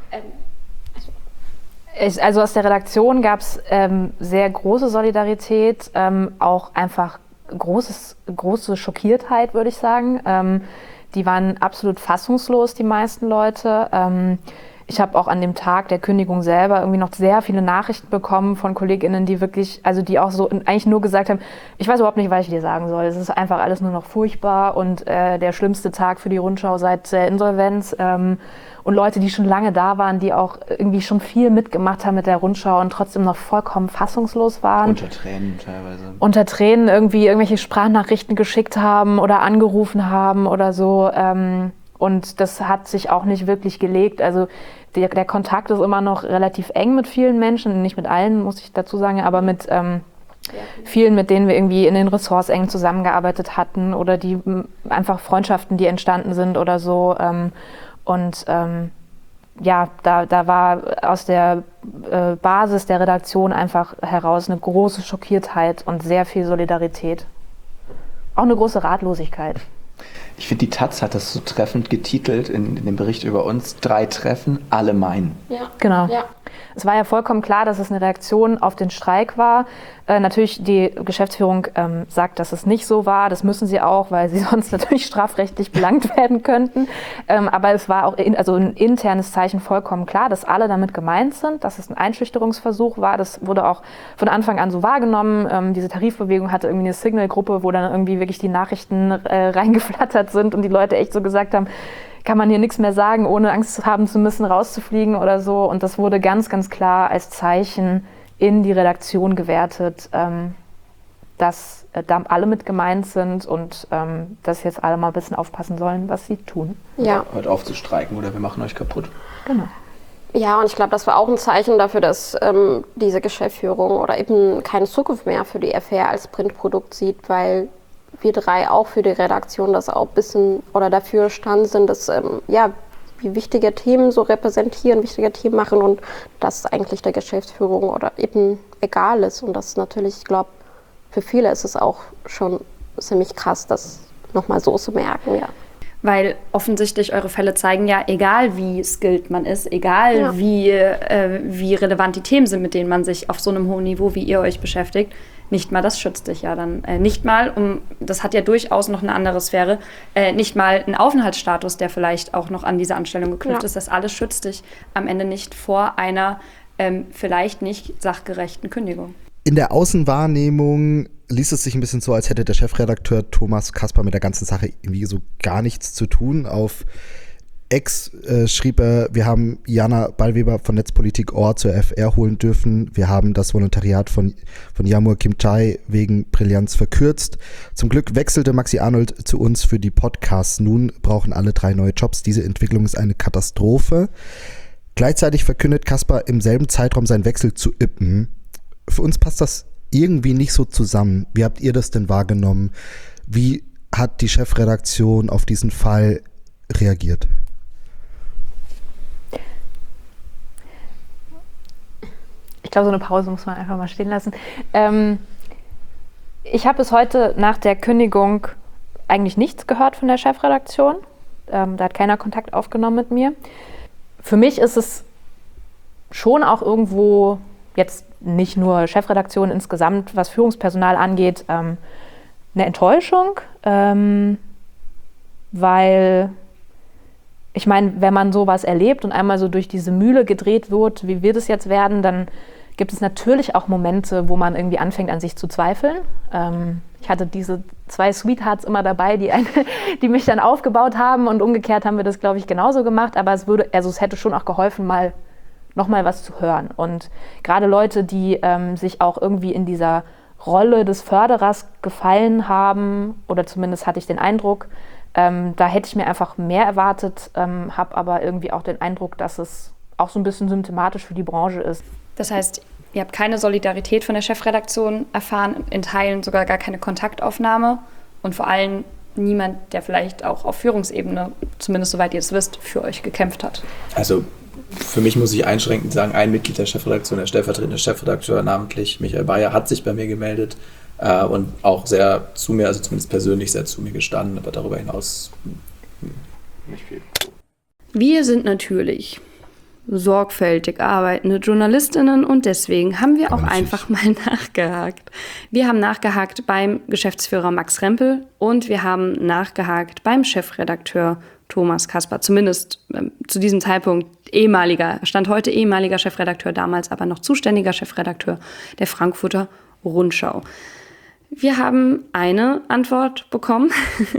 Ich, also aus der Redaktion gab es ähm, sehr große Solidarität, ähm, auch einfach großes, große Schockiertheit, würde ich sagen. Ähm, die waren absolut fassungslos, die meisten Leute. Ähm, Ich habe auch an dem Tag der Kündigung selber irgendwie noch sehr viele Nachrichten bekommen von KollegInnen, die wirklich, also die auch so eigentlich nur gesagt haben, ich weiß überhaupt nicht, was ich dir sagen soll. Es ist einfach alles nur noch furchtbar und äh, der schlimmste Tag für die Rundschau seit der Insolvenz. Ähm, und Leute, die schon lange da waren, die auch irgendwie schon viel mitgemacht haben mit der Rundschau und trotzdem noch vollkommen fassungslos waren. Unter Tränen teilweise. Unter Tränen irgendwie irgendwelche Sprachnachrichten geschickt haben oder angerufen haben oder so. Ähm, Und das hat sich auch nicht wirklich gelegt. Also der, der Kontakt ist immer noch relativ eng mit vielen Menschen, nicht mit allen, muss ich dazu sagen, aber mit ähm, vielen, mit denen wir irgendwie in den Ressorts eng zusammengearbeitet hatten oder die m, einfach Freundschaften, die entstanden sind oder so. Ähm, und ähm, ja, da, da war aus der äh, Basis der Redaktion einfach heraus eine große Schockiertheit und sehr viel Solidarität. Auch eine große Ratlosigkeit. Ich finde, die Taz hat das so treffend getitelt in, in dem Bericht über uns. Drei Treffen, alle meinen. Ja. Genau. Ja. Es war ja vollkommen klar, dass es eine Reaktion auf den Streik war. Äh, natürlich, die Geschäftsführung ähm, sagt, dass es nicht so war. Das müssen sie auch, weil sie sonst natürlich strafrechtlich belangt werden könnten. Ähm, aber es war auch in, also ein internes Zeichen vollkommen klar, dass alle damit gemeint sind, dass es ein Einschüchterungsversuch war. Das wurde auch von Anfang an so wahrgenommen. Ähm, diese Tarifbewegung hatte irgendwie eine Signal-Gruppe, wo dann irgendwie wirklich die Nachrichten äh, reingeflattert sind und die Leute echt so gesagt haben, kann man hier nichts mehr sagen, ohne Angst haben zu müssen, rauszufliegen oder so. Und das wurde ganz, ganz klar als Zeichen in die Redaktion gewertet, ähm, dass äh, da alle mit gemeint sind und ähm, dass jetzt alle mal ein bisschen aufpassen sollen, was sie tun. Ja. Hört auf zu streiken oder wir machen euch kaputt. Genau. Ja, und ich glaube, das war auch ein Zeichen dafür, dass ähm, diese Geschäftsführung oder eben keine Zukunft mehr für die F R als Printprodukt sieht, weil wir drei auch für die Redaktion das auch ein bisschen oder dafür standen sind, dass ähm, ja, wie wichtige Themen so repräsentieren, wichtige Themen machen und das eigentlich der Geschäftsführung oder eben egal ist. Und das natürlich, ich glaube, für viele ist es auch schon ziemlich krass, das nochmal so zu merken, ja. Weil offensichtlich eure Fälle zeigen ja, egal wie skilled man ist, egal ja. wie, äh, wie relevant die Themen sind, mit denen man sich auf so einem hohen Niveau, wie ihr euch beschäftigt, nicht mal das schützt dich ja dann. Äh, nicht mal, um, das hat ja durchaus noch eine andere Sphäre, äh, nicht mal ein Aufenthaltsstatus, der vielleicht auch noch an diese Anstellung geknüpft ja. ist. Das alles schützt dich am Ende nicht vor einer ähm, vielleicht nicht sachgerechten Kündigung. In der Außenwahrnehmung liest es sich ein bisschen so, als hätte der Chefredakteur Thomas Caspar mit der ganzen Sache irgendwie so gar nichts zu tun. Auf X äh, schrieb er, wir haben Jana Ballweber von Netzpolitik Ohr zur F R holen dürfen. Wir haben das Volontariat von, von Yamur Kimchai wegen Brillanz verkürzt. Zum Glück wechselte Maxi Arnold zu uns für die Podcasts. Nun brauchen alle drei neue Jobs. Diese Entwicklung ist eine Katastrophe. Gleichzeitig verkündet Caspar im selben Zeitraum seinen Wechsel zu Ippen. Für uns passt das irgendwie nicht so zusammen. Wie habt ihr das denn wahrgenommen? Wie hat die Chefredaktion auf diesen Fall reagiert? Ich glaube, so eine Pause muss man einfach mal stehen lassen. Ähm, ich habe bis heute nach der Kündigung eigentlich nichts gehört von der Chefredaktion. Ähm, da hat keiner Kontakt aufgenommen mit mir. Für mich ist es schon auch irgendwo jetzt nicht nur Chefredaktion insgesamt, was Führungspersonal angeht, ähm, eine Enttäuschung, ähm, weil ich meine, wenn man sowas erlebt und einmal so durch diese Mühle gedreht wird, wie wir das jetzt werden, dann gibt es natürlich auch Momente, wo man irgendwie anfängt, an sich zu zweifeln. Ähm, ich hatte diese zwei Sweethearts immer dabei, die, eine, die mich dann aufgebaut haben und umgekehrt haben wir das, glaube ich, genauso gemacht, aber es würde, also es hätte schon auch geholfen, mal nochmal was zu hören. Und gerade Leute, die ähm, sich auch irgendwie in dieser Rolle des Förderers gefallen haben, oder zumindest hatte ich den Eindruck, ähm, da hätte ich mir einfach mehr erwartet, ähm, habe aber irgendwie auch den Eindruck, dass es auch so ein bisschen symptomatisch für die Branche ist. Das heißt, ihr habt keine Solidarität von der Chefredaktion erfahren, in Teilen sogar gar keine Kontaktaufnahme und vor allem niemand, der vielleicht auch auf Führungsebene, zumindest soweit ihr es wisst, für euch gekämpft hat. Also für mich muss ich einschränkend sagen, ein Mitglied der Chefredaktion, der stellvertretende Chefredakteur, namentlich Michael Bayer, hat sich bei mir gemeldet äh, und auch sehr zu mir, also zumindest persönlich sehr zu mir gestanden, aber darüber hinaus nicht viel. Wir sind natürlich sorgfältig arbeitende JournalistInnen und deswegen haben wir auch einfach mal nachgehakt. Wir haben nachgehakt beim Geschäftsführer Max Rempel und wir haben nachgehakt beim Chefredakteur Thomas Caspar, zumindest ähm, zu diesem Zeitpunkt ehemaliger, Stand heute ehemaliger Chefredakteur, damals aber noch zuständiger Chefredakteur der Frankfurter Rundschau. Wir haben eine Antwort bekommen.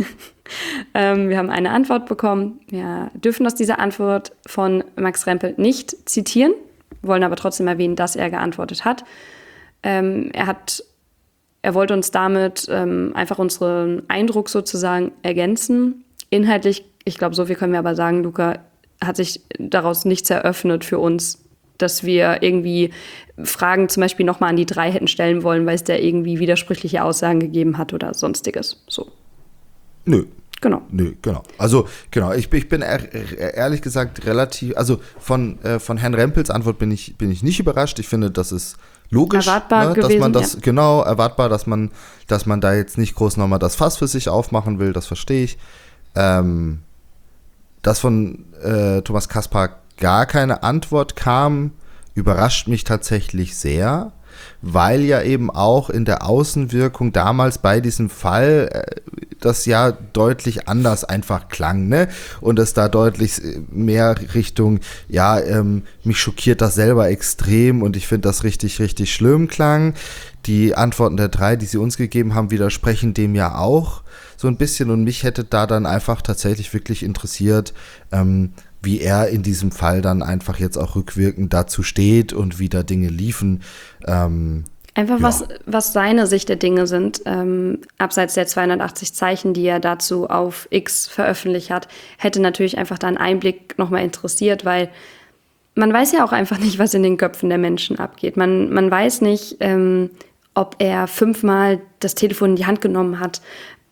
ähm, wir haben eine Antwort bekommen. Wir dürfen aus dieser Antwort von Max Rempel nicht zitieren, wollen aber trotzdem erwähnen, dass er geantwortet hat. Ähm, er hat, er wollte uns damit ähm, einfach unseren Eindruck sozusagen ergänzen. Inhaltlich, ich glaube, so viel können wir aber sagen, Luca, hat sich daraus nichts eröffnet für uns, dass wir irgendwie Fragen zum Beispiel nochmal an die drei hätten stellen wollen, weil es da irgendwie widersprüchliche Aussagen gegeben hat oder sonstiges. So. Nö. Genau. Nö, genau. Also, genau, ich, ich bin ehr, ehrlich gesagt relativ, also von, äh, von Herrn Rempels Antwort bin ich, bin ich nicht überrascht. Ich finde, das ist logisch, erwartbar ne, gewesen, dass man das, ja. genau, erwartbar, dass man, dass man da jetzt nicht groß nochmal das Fass für sich aufmachen will, das verstehe ich. Ähm, dass von äh, Thomas Caspar gar keine Antwort kam, überrascht mich tatsächlich sehr, weil ja eben auch in der Außenwirkung damals bei diesem Fall äh, das ja deutlich anders einfach klang, ne? Und es da deutlich mehr Richtung, ja, ähm, mich schockiert das selber extrem und ich finde das richtig, richtig schlimm klang. Die Antworten der drei, die sie uns gegeben haben, widersprechen dem ja auch so ein bisschen und mich hätte da dann einfach tatsächlich wirklich interessiert, ähm, wie er in diesem Fall dann einfach jetzt auch rückwirkend dazu steht und wie da Dinge liefen. Ähm, Einfach ja. was, was seine Sicht der Dinge sind, ähm, abseits der zweihundertachtzig Zeichen, die er dazu auf X veröffentlicht hat, hätte natürlich einfach da einen Einblick nochmal interessiert, weil man weiß ja auch einfach nicht, was in den Köpfen der Menschen abgeht. Man, man weiß nicht, ähm, ob er fünfmal das Telefon in die Hand genommen hat,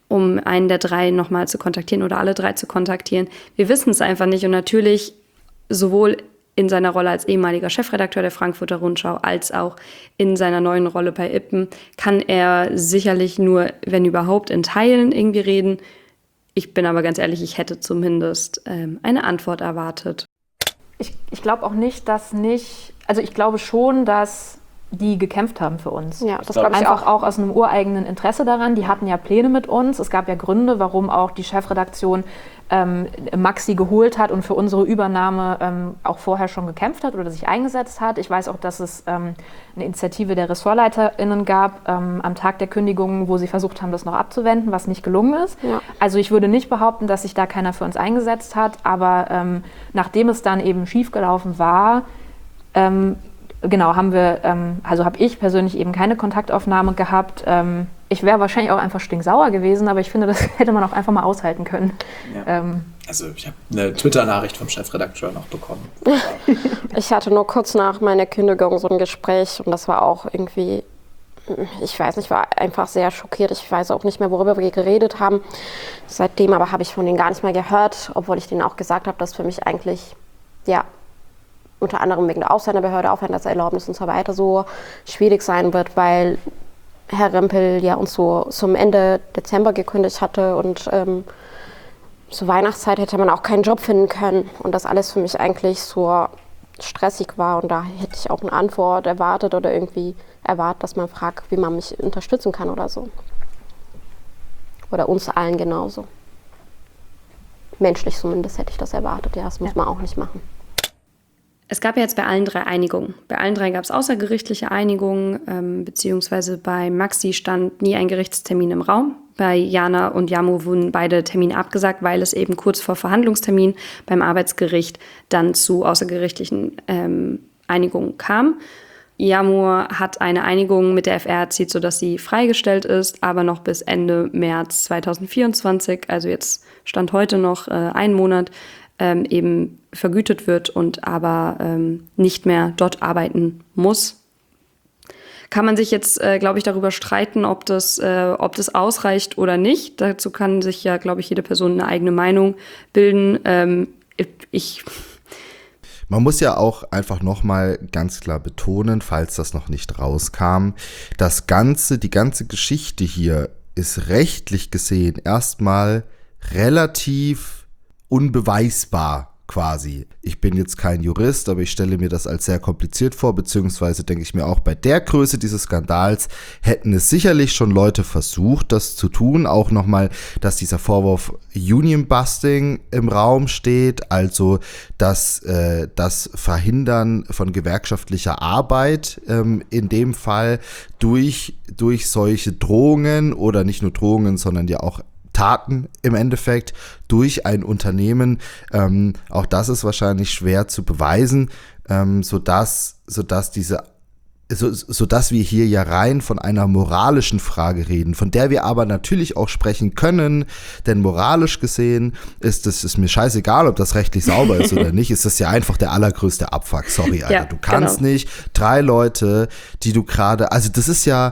um einen der drei nochmal zu kontaktieren oder alle drei zu kontaktieren. Wir wissen es einfach nicht und natürlich sowohl in seiner Rolle als ehemaliger Chefredakteur der Frankfurter Rundschau als auch in seiner neuen Rolle bei Ippen kann er sicherlich nur, wenn überhaupt, in Teilen irgendwie reden. Ich bin aber ganz ehrlich, ich hätte zumindest ähm, eine Antwort erwartet. Ich, ich glaube auch nicht, dass nicht, also ich glaube schon, dass die gekämpft haben für uns. Ja, das glaube ich Einfach auch. auch aus einem ureigenen Interesse daran. Die hatten ja Pläne mit uns. Es gab ja Gründe, warum auch die Chefredaktion ähm, Maxi geholt hat und für unsere Übernahme ähm, auch vorher schon gekämpft hat oder sich eingesetzt hat. Ich weiß auch, dass es ähm, eine Initiative der RessortleiterInnen gab ähm, am Tag der Kündigung, wo sie versucht haben, das noch abzuwenden, was nicht gelungen ist. Ja. Also ich würde nicht behaupten, dass sich da keiner für uns eingesetzt hat, aber ähm, nachdem es dann eben schiefgelaufen war, ähm, genau, haben wir, ähm, also habe ich persönlich eben keine Kontaktaufnahme gehabt. Ähm, ich wäre wahrscheinlich auch einfach stinksauer gewesen, aber ich finde, das hätte man auch einfach mal aushalten können. Ja. Ähm, also ich habe eine Twitter-Nachricht vom Chefredakteur noch bekommen. Ich hatte nur kurz nach meiner Kündigung so ein Gespräch und das war auch irgendwie, ich weiß nicht, war einfach sehr schockiert. Ich weiß auch nicht mehr, worüber wir geredet haben. Seitdem aber habe ich von denen gar nicht mehr gehört, obwohl ich denen auch gesagt habe, dass für mich eigentlich, ja, unter anderem wegen der Ausländerbehörde, Aufenthaltserlaubnis und so weiter so schwierig sein wird, weil Herr Rempel ja uns so zum Ende Dezember gekündigt hatte und ähm, zur Weihnachtszeit hätte man auch keinen Job finden können und das alles für mich eigentlich so stressig war und da hätte ich auch eine Antwort erwartet oder irgendwie erwartet, dass man fragt, wie man mich unterstützen kann oder so. Oder uns allen genauso. Menschlich zumindest hätte ich das erwartet, ja, das muss Ja. man auch nicht machen. Es gab ja jetzt bei allen drei Einigungen. Bei allen drei gab es außergerichtliche Einigungen, ähm, beziehungsweise bei Maxi stand nie ein Gerichtstermin im Raum. Bei Jana und Yamu wurden beide Termine abgesagt, weil es eben kurz vor Verhandlungstermin beim Arbeitsgericht dann zu außergerichtlichen ähm, Einigungen kam. Yamu hat eine Einigung mit der F R erzielt, sodass sie freigestellt ist, aber noch bis Ende März zweitausendvierundzwanzig, also jetzt stand heute noch äh, ein Monat, ähm, eben vergütet wird und aber ähm, nicht mehr dort arbeiten muss. Kann man sich jetzt, äh, glaube ich, darüber streiten, ob das, äh, ob das ausreicht oder nicht. Dazu kann sich ja, glaube ich, jede Person eine eigene Meinung bilden. Ähm, ich... Man muss ja auch einfach nochmal ganz klar betonen, falls das noch nicht rauskam, das Ganze, die ganze Geschichte hier ist rechtlich gesehen erstmal relativ unbeweisbar quasi. Ich bin jetzt kein Jurist, aber ich stelle mir das als sehr kompliziert vor, beziehungsweise denke ich mir auch, bei der Größe dieses Skandals hätten es sicherlich schon Leute versucht, das zu tun. Auch nochmal, dass dieser Vorwurf Union Busting im Raum steht, also dass äh, das Verhindern von gewerkschaftlicher Arbeit ähm, in dem Fall durch, durch solche Drohungen oder nicht nur Drohungen, sondern ja auch Taten im Endeffekt durch ein Unternehmen. Ähm, auch das ist wahrscheinlich schwer zu beweisen, ähm, sodass, sodass diese So, so dass wir hier ja rein von einer moralischen Frage reden, von der wir aber natürlich auch sprechen können, denn moralisch gesehen ist es ist mir scheißegal, ob das rechtlich sauber ist oder nicht, ist das ja einfach der allergrößte Abfuck, sorry, Alter. Ja, du kannst genau. nicht drei Leute, die du gerade, also das ist ja,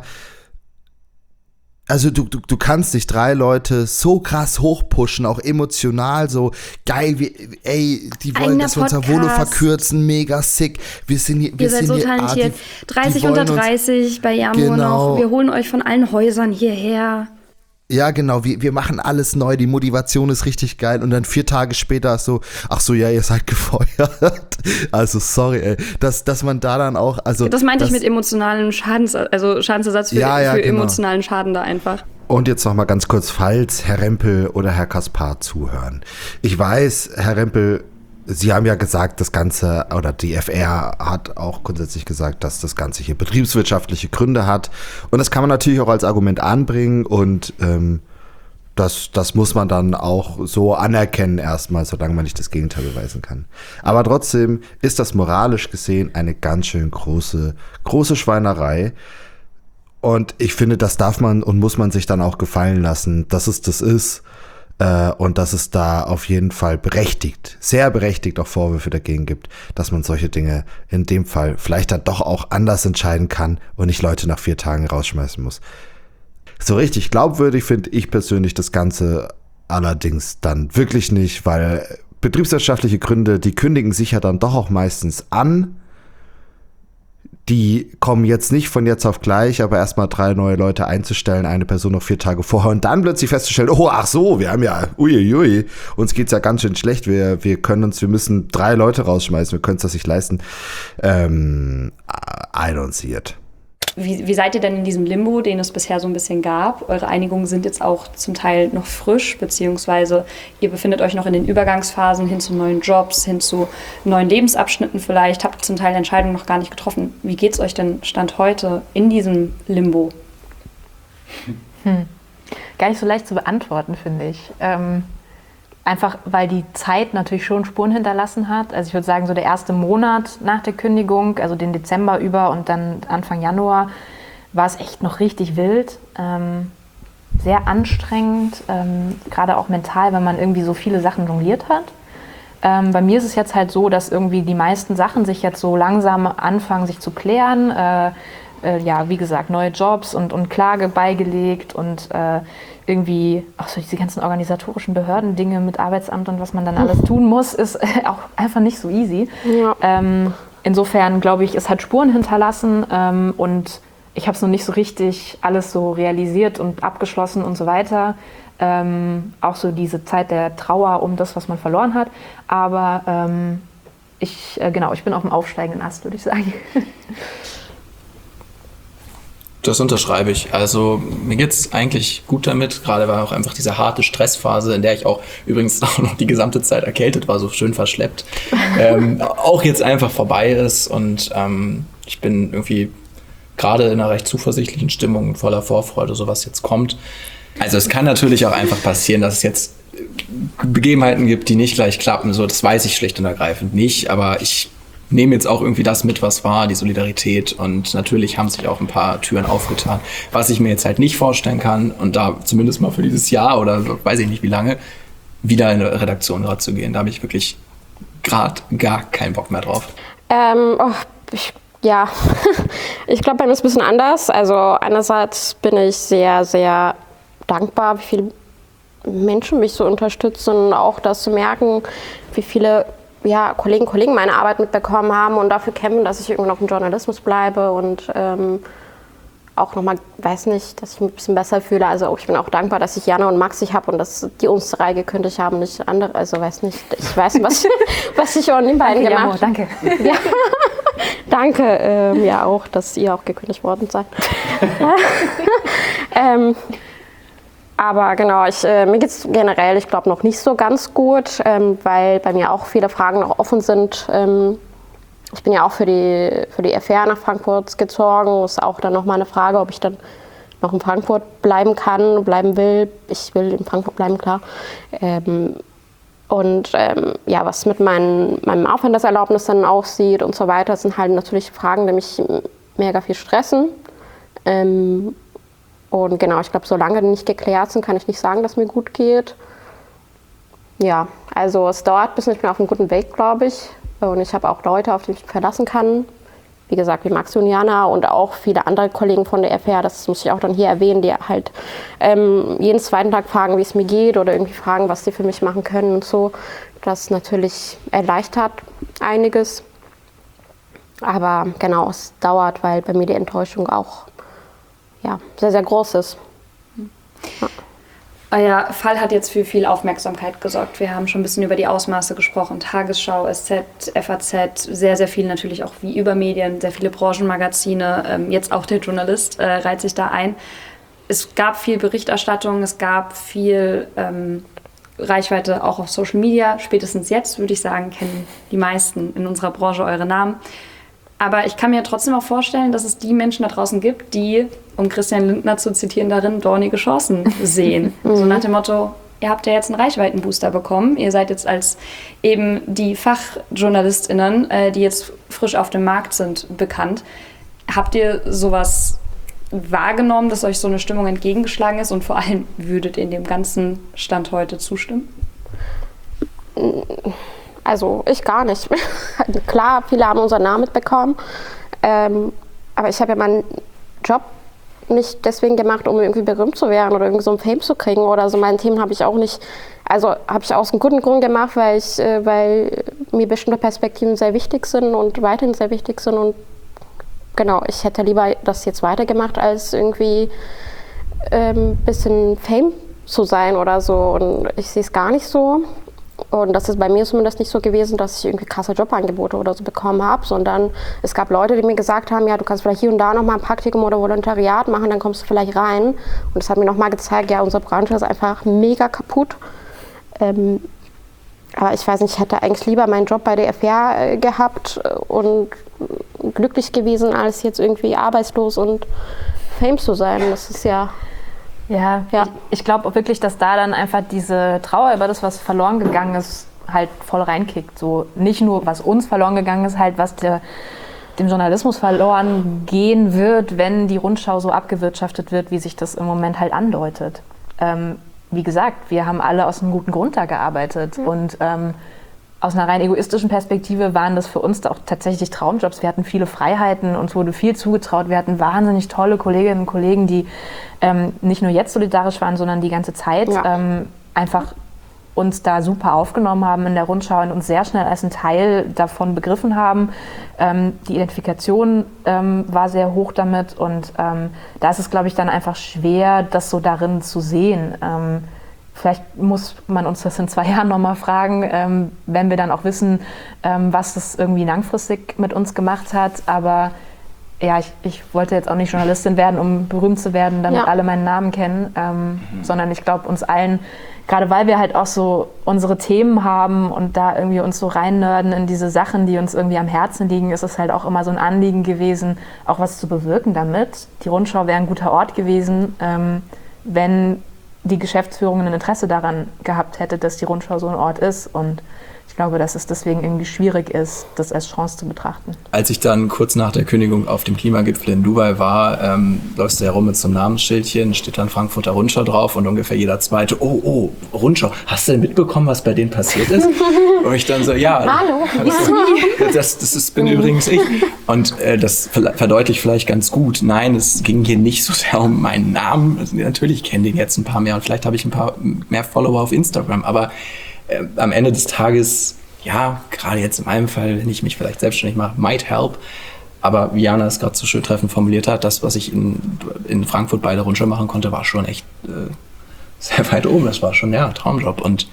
also du, du, du kannst nicht drei Leute so krass hochpushen, auch emotional so geil, wie, ey, die wollen, Eigener dass wir unser Podcast. Volo verkürzen, mega sick. Wir sind hier, wir Ihr seid sind so hier, talentiert. Ah, die, dreißig die unter wollen uns- dreißig bei Yamu Genau. noch. Wir holen euch von allen Häusern hierher. Ja, genau, wir, wir machen alles neu, die Motivation ist richtig geil und dann vier Tage später so, ach so, ja, ihr seid gefeuert. Also sorry, ey, dass, dass man da dann auch, also. Das meinte ich das- mit emotionalen Schadens, also Schadensersatz für, Ja, ja, für genau. emotionalen Schaden da einfach. Und jetzt noch mal ganz kurz, falls Herr Rempel oder Herr Kaspar zuhören. Ich weiß, Herr Rempel, Sie haben ja gesagt, das Ganze, oder die F R hat auch grundsätzlich gesagt, dass das Ganze hier betriebswirtschaftliche Gründe hat. Und das kann man natürlich auch als Argument anbringen und ähm, das, das muss man dann auch so anerkennen erstmal, solange man nicht das Gegenteil beweisen kann. Aber trotzdem ist das moralisch gesehen eine ganz schön große, große Schweinerei. Und ich finde, das darf man und muss man sich dann auch gefallen lassen, dass es das ist. Äh, und dass es da auf jeden Fall berechtigt, sehr berechtigt auch Vorwürfe dagegen gibt, dass man solche Dinge in dem Fall vielleicht dann doch auch anders entscheiden kann und nicht Leute nach vier Tagen rausschmeißen muss. So richtig glaubwürdig finde ich persönlich das Ganze allerdings dann wirklich nicht, weil betriebswirtschaftliche Gründe, die kündigen sich ja dann doch auch meistens an. Die kommen jetzt nicht von jetzt auf gleich, aber erstmal drei neue Leute einzustellen, eine Person noch vier Tage vorher und dann plötzlich festzustellen, oh, ach so, wir haben ja, uiuiui, uns geht's ja ganz schön schlecht, wir, wir können uns, wir müssen drei Leute rausschmeißen, wir können es das nicht leisten. Ähm, I don't see it. Wie, wie seid ihr denn in diesem Limbo, den es bisher so ein bisschen gab? Eure Einigungen sind jetzt auch zum Teil noch frisch, beziehungsweise ihr befindet euch noch in den Übergangsphasen hin zu neuen Jobs, hin zu neuen Lebensabschnitten vielleicht, habt zum Teil Entscheidungen noch gar nicht getroffen. Wie geht es euch denn Stand heute in diesem Limbo? Hm. Gar nicht so leicht zu beantworten, finde ich. Ähm, einfach, weil die Zeit natürlich schon Spuren hinterlassen hat. Also ich würde sagen, so der erste Monat nach der Kündigung, also den Dezember über und dann Anfang Januar, war es echt noch richtig wild. Ähm, sehr anstrengend, ähm, gerade auch mental, weil man irgendwie so viele Sachen jongliert hat. Ähm, bei mir ist es jetzt halt so, dass irgendwie die meisten Sachen sich jetzt so langsam anfangen, sich zu klären. Äh, äh, ja, wie gesagt, neue Jobs und, und Klage beigelegt und äh, irgendwie, auch so diese ganzen organisatorischen Behördendinge mit Arbeitsamt und was man dann alles tun muss, ist auch einfach nicht so easy. Ja. Ähm, insofern glaube ich, es hat Spuren hinterlassen ähm, und ich habe es noch nicht so richtig alles so realisiert und abgeschlossen und so weiter. Ähm, auch so diese Zeit der Trauer um das, was man verloren hat. Aber ähm, ich, äh, genau, ich bin auf dem aufsteigenden Ast, würde ich sagen. Das unterschreibe ich. Also mir geht's eigentlich gut damit, gerade weil auch einfach diese harte Stressphase, in der ich auch übrigens auch noch die gesamte Zeit erkältet war, so schön verschleppt, ähm, auch jetzt einfach vorbei ist und ähm, ich bin irgendwie gerade in einer recht zuversichtlichen Stimmung und voller Vorfreude, so was jetzt kommt. Also es kann natürlich auch einfach passieren, dass es jetzt Begebenheiten gibt, die nicht gleich klappen, so das weiß ich schlicht und ergreifend nicht, aber ich nehme jetzt auch irgendwie das mit, was war, die Solidarität und natürlich haben sich auch ein paar Türen aufgetan, was ich mir jetzt halt nicht vorstellen kann und da zumindest mal für dieses Jahr oder weiß ich nicht wie lange, wieder in eine Redaktion gerade zu gehen, da habe ich wirklich gerade gar keinen Bock mehr drauf. Ähm, oh, ich, ja, ich glaube, bei mir ist es ein bisschen anders. Also einerseits bin ich sehr, sehr dankbar, wie viele Menschen mich so unterstützen und auch das zu merken, wie viele ja, Kollegen, Kollegen meine Arbeit mitbekommen haben und dafür kämpfen, dass ich irgendwie noch im Journalismus bleibe und ähm, auch nochmal, weiß nicht, dass ich mich ein bisschen besser fühle. Also ich bin auch dankbar, dass ich Jana und Maxi habe und dass die uns drei gekündigt haben, nicht andere. Also weiß nicht, ich weiß nicht, was, was ich auch in den beiden Danke, gemacht habe. Danke. Ja. Danke, ähm, ja auch, dass ihr auch gekündigt worden seid. ähm, Aber genau, ich, äh, mir geht es generell, ich glaube, noch nicht so ganz gut, ähm, weil bei mir auch viele Fragen noch offen sind. Ähm, ich bin ja auch für die, für die F R nach Frankfurt gezogen. Ist auch dann noch mal eine Frage, ob ich dann noch in Frankfurt bleiben kann, bleiben will. Ich will in Frankfurt bleiben, klar. Ähm, und ähm, ja, was mit mein, meinem Aufenthaltserlaubnis dann aussieht und so weiter, sind halt natürlich Fragen, die mich mega viel stressen. Ähm, Und genau, ich glaube, solange die nicht geklärt sind, kann ich nicht sagen, dass es mir gut geht. Ja, also es dauert ein bisschen, ich bin auf einem guten Weg, glaube ich. Und ich habe auch Leute, auf die ich mich verlassen kann. Wie gesagt, wie Maxi und Jana und auch viele andere Kollegen von der F R, das muss ich auch dann hier erwähnen, die halt ähm, jeden zweiten Tag fragen, wie es mir geht oder irgendwie fragen, was sie für mich machen können und so. Das natürlich erleichtert einiges. Aber genau, es dauert, weil bei mir die Enttäuschung auch ja, sehr, sehr groß ist. Ja. Euer Fall hat jetzt für viel Aufmerksamkeit gesorgt. Wir haben schon ein bisschen über die Ausmaße gesprochen. Tagesschau, S Z, F A Z, sehr, sehr viel natürlich auch wie über Medien, sehr viele Branchenmagazine. Ähm, jetzt auch der Journalist äh, reiht sich da ein. Es gab viel Berichterstattung, es gab viel ähm, Reichweite auch auf Social Media. Spätestens jetzt, würde ich sagen, kennen die meisten in unserer Branche eure Namen. Aber ich kann mir trotzdem auch vorstellen, dass es die Menschen da draußen gibt, die, um Christian Lindner zu zitieren, darin dornige Chancen sehen. So nach dem Motto, ihr habt ja jetzt einen Reichweitenbooster bekommen. Ihr seid jetzt als eben die FachjournalistInnen, äh, die jetzt frisch auf dem Markt sind, bekannt. Habt ihr sowas wahrgenommen, dass euch so eine Stimmung entgegengeschlagen ist? Und vor allem, würdet ihr in dem ganzen Stand heute zustimmen? Also ich gar nicht. Klar, viele haben unseren Namen mitbekommen, ähm, aber ich habe ja meinen Job nicht deswegen gemacht, um irgendwie berühmt zu werden oder irgendwie so ein Fame zu kriegen oder so. Meine Themen habe ich auch nicht, also habe ich aus einem guten Grund gemacht, weil ich, äh, weil mir bestimmte Perspektiven sehr wichtig sind und weiterhin sehr wichtig sind. Und genau, ich hätte lieber das jetzt weitergemacht, als irgendwie ein ähm, bisschen Fame zu sein oder so. Und ich sehe es gar nicht so. Und das ist bei mir zumindest nicht so gewesen, dass ich irgendwie krasse Jobangebote oder so bekommen habe, sondern es gab Leute, die mir gesagt haben, ja, du kannst vielleicht hier und da nochmal ein Praktikum oder Volontariat machen, dann kommst du vielleicht rein. Und das hat mir nochmal gezeigt, ja, unsere Branche ist einfach mega kaputt. Ähm, aber ich weiß nicht, ich hätte eigentlich lieber meinen Job bei der F R äh, gehabt und glücklich gewesen, als jetzt irgendwie arbeitslos und Fame zu sein. Das ist ja... Ja, ja. ich, ich glaube wirklich, dass da dann einfach diese Trauer über das, was verloren gegangen ist, halt voll reinkickt. So nicht nur, was uns verloren gegangen ist, halt was der, dem Journalismus verloren gehen wird, wenn die Rundschau so abgewirtschaftet wird, wie sich das im Moment halt andeutet. Ähm, wie gesagt, wir haben alle aus einem guten Grund da gearbeitet mhm. und ähm, aus einer rein egoistischen Perspektive waren das für uns auch tatsächlich Traumjobs. Wir hatten viele Freiheiten, uns wurde viel zugetraut. Wir hatten wahnsinnig tolle Kolleginnen und Kollegen, die ähm, nicht nur jetzt solidarisch waren, sondern die ganze Zeit ja. ähm, einfach uns da super aufgenommen haben in der Rundschau und uns sehr schnell als ein Teil davon begriffen haben. Ähm, die Identifikation ähm, war sehr hoch damit und ähm, da ist es, glaube ich, dann einfach schwer, das so darin zu sehen. Ähm, Vielleicht muss man uns das in zwei Jahren nochmal fragen, ähm, wenn wir dann auch wissen, ähm, was das irgendwie langfristig mit uns gemacht hat. Aber ja, ich, ich wollte jetzt auch nicht Journalistin werden, um berühmt zu werden, damit ja. alle meinen Namen kennen. Ähm, mhm. Sondern ich glaube, uns allen, gerade weil wir halt auch so unsere Themen haben und da irgendwie uns so reinnörden in diese Sachen, die uns irgendwie am Herzen liegen, ist es halt auch immer so ein Anliegen gewesen, auch was zu bewirken damit. Die Rundschau wäre ein guter Ort gewesen, ähm, wenn die Geschäftsführung ein Interesse daran gehabt hätte, dass die Rundschau so ein Ort ist. Und ich glaube, dass es deswegen irgendwie schwierig ist, das als Chance zu betrachten. Als ich dann kurz nach der Kündigung auf dem Klimagipfel in Dubai war, ähm, läufst du herum mit so einem Namensschildchen, steht dann Frankfurter Rundschau drauf und ungefähr jeder Zweite, oh, oh, Rundschau, hast du denn mitbekommen, was bei denen passiert ist? Und ich dann so, ja, hallo, das, das, das ist, bin übrigens ich. Und äh, das verdeutlicht vielleicht ganz gut. Nein, es ging hier nicht so sehr um meinen Namen. Also, natürlich kennen den jetzt ein paar mehr und vielleicht habe ich ein paar mehr Follower auf Instagram, aber Äh, am Ende des Tages, ja, gerade jetzt in meinem Fall, wenn ich mich vielleicht selbstständig mache, might help. Aber wie Jana es gerade so schön treffend formuliert hat, das, was ich in, in Frankfurt bei der Rundschau machen konnte, war schon echt äh, sehr weit oben. Das war schon, ja, ein Traumjob. Und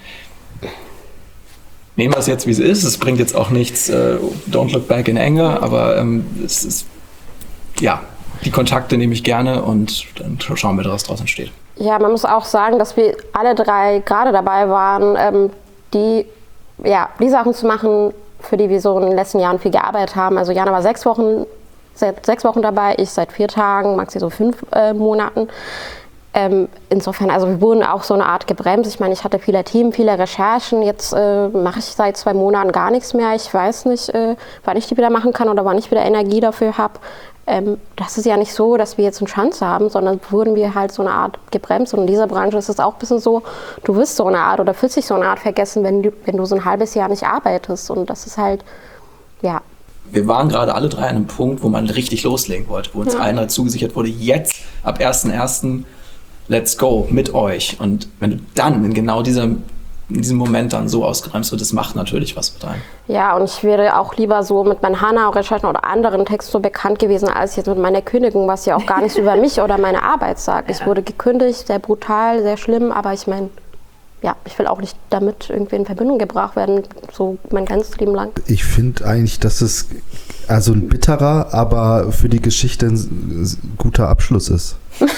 nehmen wir es jetzt, wie es ist. Es bringt jetzt auch nichts, äh, don't look back in anger, aber ähm, es ist, ja, die Kontakte nehme ich gerne und dann schauen wir, was daraus entsteht. Ja, man muss auch sagen, dass wir alle drei gerade dabei waren, ähm, die, ja, die Sachen zu machen, für die wir so in den letzten Jahren viel gearbeitet haben. Also Jana war sechs Wochen, seit sechs Wochen dabei, ich seit vier Tagen, Maxi so fünf äh, Monaten. Ähm, insofern, also wir wurden auch so eine Art gebremst. Ich meine, ich hatte viele Themen, viele Recherchen. Jetzt äh, mache ich seit zwei Monaten gar nichts mehr. Ich weiß nicht, äh, wann ich die wieder machen kann oder wann ich wieder Energie dafür habe. Ähm, das ist ja nicht so, dass wir jetzt eine Chance haben, sondern wurden wir halt so eine Art gebremst. Und in dieser Branche ist es auch ein bisschen so, du wirst so eine Art oder fühlst dich so eine Art vergessen, wenn du, wenn du so ein halbes Jahr nicht arbeitest. Und das ist halt, ja. Wir waren gerade alle drei an einem Punkt, wo man richtig loslegen wollte, wo uns ja. allen halt zugesichert wurde, jetzt ab ersten ersten let's go mit euch. Und wenn du dann in genau dieser, in diesem Moment dann so ausgebremst wird, das macht natürlich was mit einem. Ja, und ich wäre auch lieber so mit meinen Hanau-Recherchen oder anderen Texten so bekannt gewesen, als jetzt mit meiner Kündigung, was ja auch gar nichts über mich oder meine Arbeit sagt. Ja. Ich wurde gekündigt, sehr brutal, sehr schlimm, aber ich meine, ja, ich will auch nicht damit irgendwie in Verbindung gebracht werden, so mein ganzes Leben lang. Ich finde eigentlich, dass es also ein bitterer, aber für die Geschichte ein guter Abschluss ist.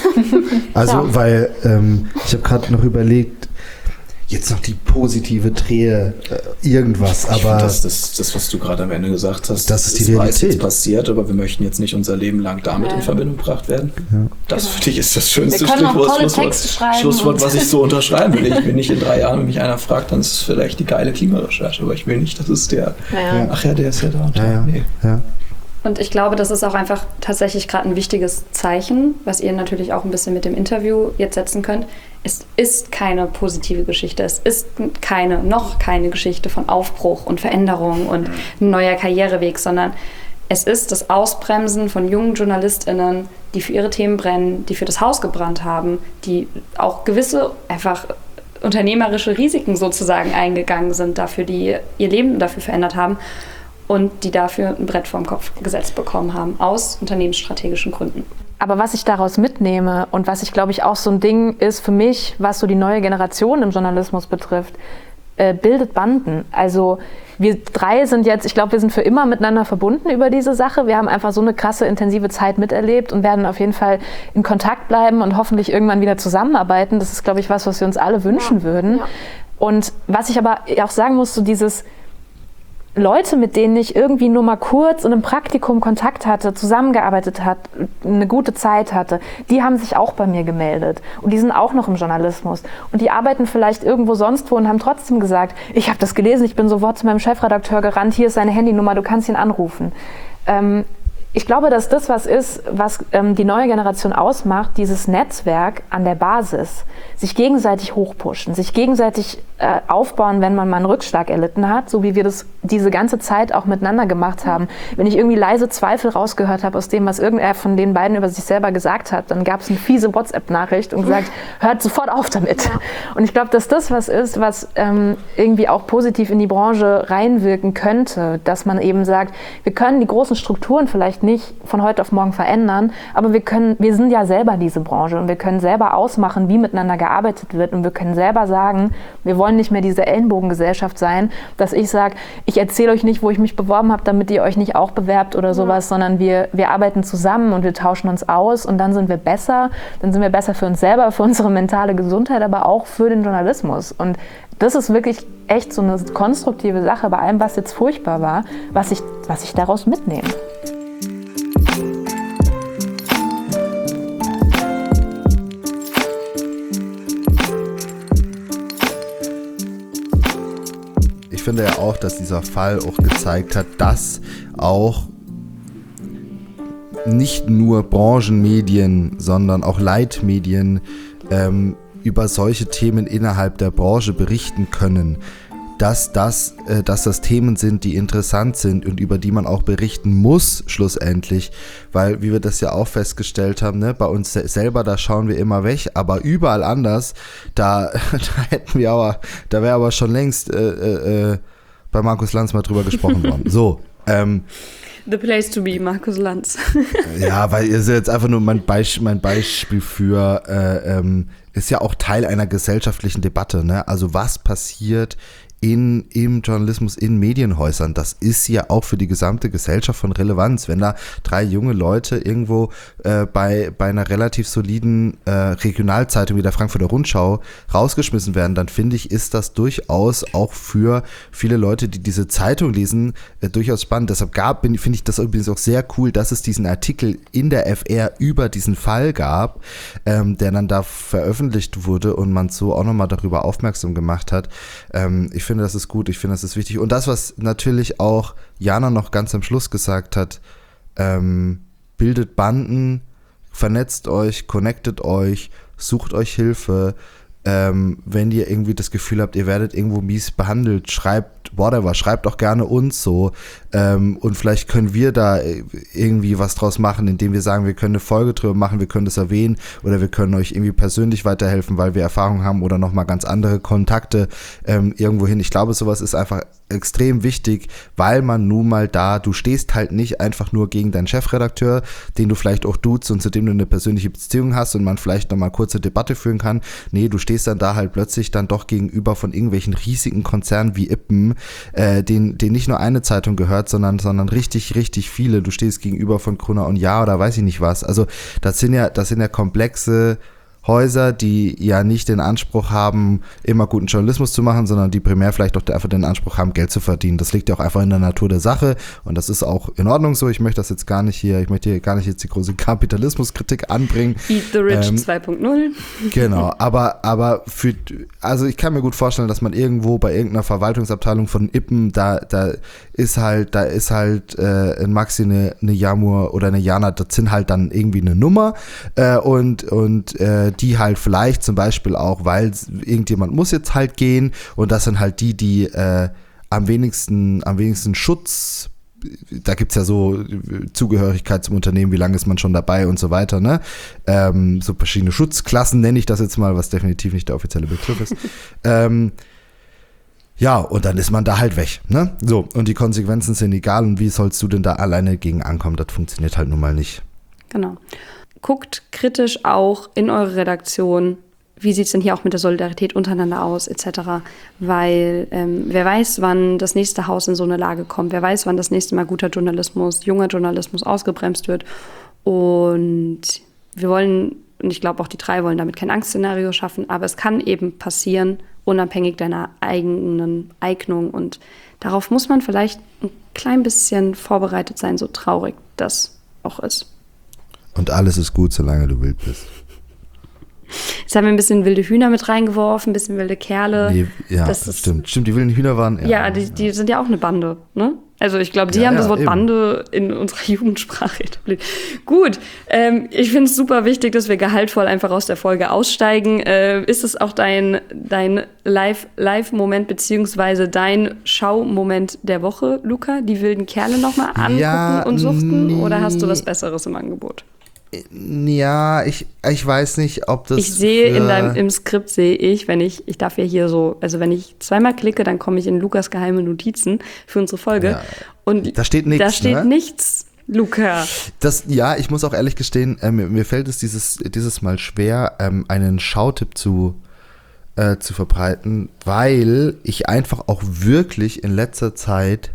Also, ja. weil ähm, ich habe gerade noch überlegt, jetzt noch die positive Drehe, äh, irgendwas, aber... Ich find, das, das, das, was du gerade am Ende gesagt hast, das ist die Realität. Jetzt passiert, aber wir möchten jetzt nicht unser Leben lang damit ja. in Verbindung gebracht werden. Ja. Das für dich ist das schönste Stichwort, Schlusswort, Schlusswort, was ich so unterschreiben will. Ich will nicht in drei Jahren, wenn mich einer fragt, dann ist es vielleicht die geile Klimarecherche, aber ich will nicht, dass es der... Ja. Ach ja, der ist ja da und da. Ja, nee. ja. Und ich glaube, das ist auch einfach tatsächlich gerade ein wichtiges Zeichen, was ihr natürlich auch ein bisschen mit dem Interview jetzt setzen könnt. Es ist keine positive Geschichte. Es ist keine, noch keine Geschichte von Aufbruch und Veränderung und ein neuer Karriereweg, sondern Es ist das Ausbremsen von jungen JournalistInnen, die für ihre Themen brennen, die für das Haus gebrannt haben, die auch gewisse einfach unternehmerische Risiken sozusagen eingegangen sind, dafür, die ihr Leben dafür verändert haben und die dafür ein Brett vorm Kopf gesetzt bekommen haben, aus unternehmensstrategischen Gründen. Aber was ich daraus mitnehme und was ich, glaube ich, auch so ein Ding ist für mich, was so die neue Generation im Journalismus betrifft, äh, bildet Banden. Also wir drei sind jetzt, ich glaube, wir sind für immer miteinander verbunden über diese Sache. Wir haben einfach so eine krasse, intensive Zeit miterlebt und werden auf jeden Fall in Kontakt bleiben und hoffentlich irgendwann wieder zusammenarbeiten. Das ist, glaube ich, was, was wir uns alle wünschen ja. würden. Ja. Und was ich aber auch sagen muss, so dieses Leute, mit denen ich irgendwie nur mal kurz in einem Praktikum Kontakt hatte, zusammengearbeitet hat, eine gute Zeit hatte, die haben sich auch bei mir gemeldet. Und die sind auch noch im Journalismus. Und die arbeiten vielleicht irgendwo sonst wo und haben trotzdem gesagt, ich habe das gelesen, ich bin sofort zu meinem Chefredakteur gerannt, hier ist seine Handynummer, du kannst ihn anrufen. Ähm, Ich glaube, dass das was ist, was ähm, die neue Generation ausmacht, dieses Netzwerk an der Basis, sich gegenseitig hochpushen, sich gegenseitig äh, aufbauen, wenn man mal einen Rückschlag erlitten hat, so wie wir das diese ganze Zeit auch miteinander gemacht haben. Wenn ich irgendwie leise Zweifel rausgehört habe aus dem, was irgendwer von den beiden über sich selber gesagt hat, dann gab es eine fiese WhatsApp-Nachricht und gesagt, hört sofort auf damit. Ja. Und ich glaube, dass das was ist, was ähm, irgendwie auch positiv in die Branche reinwirken könnte, dass man eben sagt, wir können die großen Strukturen vielleicht nicht von heute auf morgen verändern, aber wir können, wir sind ja selber diese Branche und wir können selber ausmachen, wie miteinander gearbeitet wird und wir können selber sagen, wir wollen nicht mehr diese Ellenbogengesellschaft sein, dass ich sage, ich erzähle euch nicht, wo ich mich beworben habe, damit ihr euch nicht auch bewerbt oder sowas, ja. sondern wir, wir arbeiten zusammen und wir tauschen uns aus und dann sind wir besser, dann sind wir besser für uns selber, für unsere mentale Gesundheit, aber auch für den Journalismus. Und das ist wirklich echt so eine konstruktive Sache bei allem, was jetzt furchtbar war, was ich, was ich daraus mitnehme. Ich finde ja auch, dass dieser Fall auch gezeigt hat, dass auch nicht nur Branchenmedien, sondern auch Leitmedien ähm, über solche Themen innerhalb der Branche berichten können. Dass das, äh, dass das Themen sind, die interessant sind und über die man auch berichten muss, schlussendlich. Weil, wie wir das ja auch festgestellt haben, ne, bei uns selber, da schauen wir immer weg, aber überall anders, da, da hätten wir aber, da wäre aber schon längst äh, äh, bei Markus Lanz mal drüber gesprochen worden. So, ähm, The place to be, Markus Lanz. Ja, weil ihr seid jetzt einfach nur mein, Beisp- mein Beispiel für, äh, ähm, ist ja auch Teil einer gesellschaftlichen Debatte, ne? Also was passiert in, im Journalismus, in Medienhäusern, das ist ja auch für die gesamte Gesellschaft von Relevanz. Wenn da drei junge Leute irgendwo äh, bei, bei einer relativ soliden äh, Regionalzeitung wie der Frankfurter Rundschau rausgeschmissen werden, dann finde ich, ist das durchaus auch für viele Leute, die diese Zeitung lesen, äh, durchaus spannend. Deshalb gab, finde ich das übrigens auch sehr cool, dass es diesen Artikel in der F R über diesen Fall gab, ähm, der dann da veröffentlicht wurde und man so auch nochmal darüber aufmerksam gemacht hat. Ähm, ich finde, Ich finde, das ist gut, ich finde, das ist wichtig. Und das, was natürlich auch Jana noch ganz am Schluss gesagt hat, ähm, bildet Banden, vernetzt euch, connectet euch, sucht euch Hilfe. Ähm, wenn ihr irgendwie das Gefühl habt, ihr werdet irgendwo mies behandelt, schreibt whatever, schreibt auch gerne uns so. Ähm, und vielleicht können wir da irgendwie was draus machen, indem wir sagen, wir können eine Folge drüber machen, wir können das erwähnen oder wir können euch irgendwie persönlich weiterhelfen, weil wir Erfahrung haben oder nochmal ganz andere Kontakte ähm, irgendwo hin. Ich glaube, sowas ist einfach extrem wichtig, weil man nun mal da, du stehst halt nicht einfach nur gegen deinen Chefredakteur, den du vielleicht auch duzt und zu dem du eine persönliche Beziehung hast und man vielleicht nochmal kurze Debatte führen kann. Nee, du stehst dann da halt plötzlich dann doch gegenüber von irgendwelchen riesigen Konzernen wie Ippen, äh, denen, denen nicht nur eine Zeitung gehört, sondern, sondern richtig, richtig viele. Du stehst gegenüber von Gruner und Jahr oder weiß ich nicht was. Also das sind ja, das sind ja komplexe Häuser, die ja nicht den Anspruch haben, immer guten Journalismus zu machen, sondern die primär vielleicht auch einfach den Anspruch haben, Geld zu verdienen. Das liegt ja auch einfach in der Natur der Sache und das ist auch in Ordnung so. Ich möchte das jetzt gar nicht hier, ich möchte hier gar nicht jetzt die große Kapitalismuskritik anbringen. Eat the Rich ähm, zwei Punkt null. Genau, aber, aber für, also ich kann mir gut vorstellen, dass man irgendwo bei irgendeiner Verwaltungsabteilung von Ippen, da, da ist halt, da ist halt äh, ein Maxi, eine, eine Jamur oder eine Jana, das sind halt dann irgendwie eine Nummer äh, und, und äh, die halt vielleicht zum Beispiel auch, weil irgendjemand muss jetzt halt gehen und das sind halt die, die äh, am wenigsten, am wenigsten Schutz da gibt's ja so Zugehörigkeit zum Unternehmen, wie lange ist man schon dabei und so weiter, ne? Ähm, so verschiedene Schutzklassen nenne ich das jetzt mal, was definitiv nicht der offizielle Begriff ist. ähm, ja, und dann ist man da halt weg, ne? So, und die Konsequenzen sind egal und wie sollst du denn da alleine gegen ankommen? Das funktioniert halt nun mal nicht. Genau. Guckt kritisch auch in eure Redaktion, wie sieht es denn hier auch mit der Solidarität untereinander aus, et cetera. Weil ähm, wer weiß, wann das nächste Haus in so eine Lage kommt, wer weiß, wann das nächste Mal guter Journalismus, junger Journalismus ausgebremst wird. Und wir wollen, und ich glaube auch die drei wollen damit kein Angstszenario schaffen, aber es kann eben passieren, unabhängig deiner eigenen Eignung. Und darauf muss man vielleicht ein klein bisschen vorbereitet sein, so traurig das auch ist. Und alles ist gut, solange du wild bist. Jetzt haben wir ein bisschen wilde Hühner mit reingeworfen, ein bisschen wilde Kerle. Nee, ja, das das ist, stimmt. Stimmt, die wilden Hühner waren... Ja, ja, die, die sind ja auch eine Bande, ne? Also ich glaube, die ja, haben ja, das Wort eben. Bande in unserer Jugendsprache etabliert. Gut, ähm, ich finde es super wichtig, dass wir gehaltvoll einfach aus der Folge aussteigen. Äh, ist es auch dein, dein Live, Live-Moment beziehungsweise dein Schaumoment der Woche, Luca? Die wilden Kerle nochmal angucken Ja, und suchten? nee. Oder hast du was Besseres im Angebot? Ja, ich, ich weiß nicht, ob das... Ich sehe für- in deinem, im Skript sehe ich, wenn ich, ich darf ja hier so, also wenn ich zweimal klicke, dann komme ich in Lukas geheime Notizen für unsere Folge. Ja, und da steht nichts, Da steht ne? nichts, Luca. Das, ja, ich muss auch ehrlich gestehen, äh, mir, mir fällt es dieses, dieses Mal schwer, ähm, einen Schautipp zu, äh, zu verbreiten, weil ich einfach auch wirklich in letzter Zeit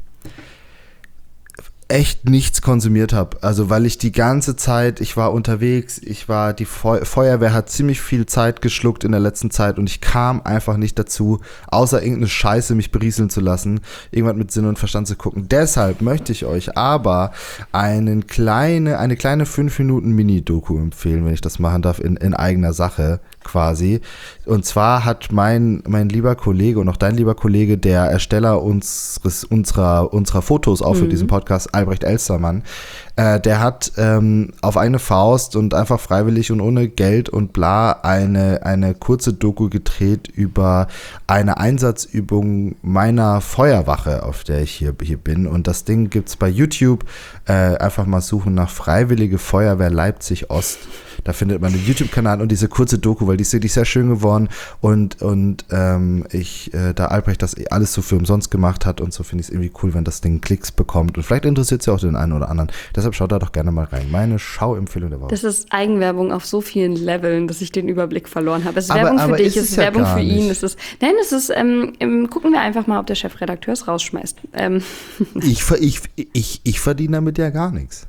echt nichts konsumiert habe. Also weil ich die ganze Zeit, ich war unterwegs, ich war, die Feu- Feuerwehr hat ziemlich viel Zeit geschluckt in der letzten Zeit und ich kam einfach nicht dazu, außer irgendeine Scheiße mich berieseln zu lassen, irgendwas mit Sinn und Verstand zu gucken. Deshalb möchte ich euch aber einen kleine, eine kleine fünf Minuten Mini-Doku empfehlen, wenn ich das machen darf, in, in eigener Sache quasi. Und zwar hat mein, mein lieber Kollege und auch dein lieber Kollege, der Ersteller unseres, unserer, unserer Fotos auch für Mhm. diesen Podcast, Albrecht Elstermann, äh, der hat ähm, auf eine Faust und einfach freiwillig und ohne Geld und bla eine, eine kurze Doku gedreht über eine Einsatzübung meiner Feuerwache, auf der ich hier, hier bin. Und das Ding gibt's bei YouTube. Äh, einfach mal suchen nach Freiwillige Feuerwehr Leipzig Ost. Da findet man den YouTube-Kanal und diese kurze Doku, weil die ist wirklich sehr schön geworden und, und ähm, ich, äh, da Albrecht das alles so für umsonst gemacht hat und so, finde ich es irgendwie cool, wenn das Ding Klicks bekommt und vielleicht interessiert es ja auch den einen oder anderen. Deshalb schaut da doch gerne mal rein. Meine Schauempfehlung der Woche. Das ist Eigenwerbung auf so vielen Leveln, dass ich den Überblick verloren habe. Es ist Aber- Werbung für aber dich, ist es es ist ja Werbung gar für ihn. nicht. Es ist, nein, es ist, ähm, ähm, gucken wir einfach mal, ob der Chefredakteur es rausschmeißt. Ähm, ich, ver- ich, ich, ich verdiene damit ja gar nichts.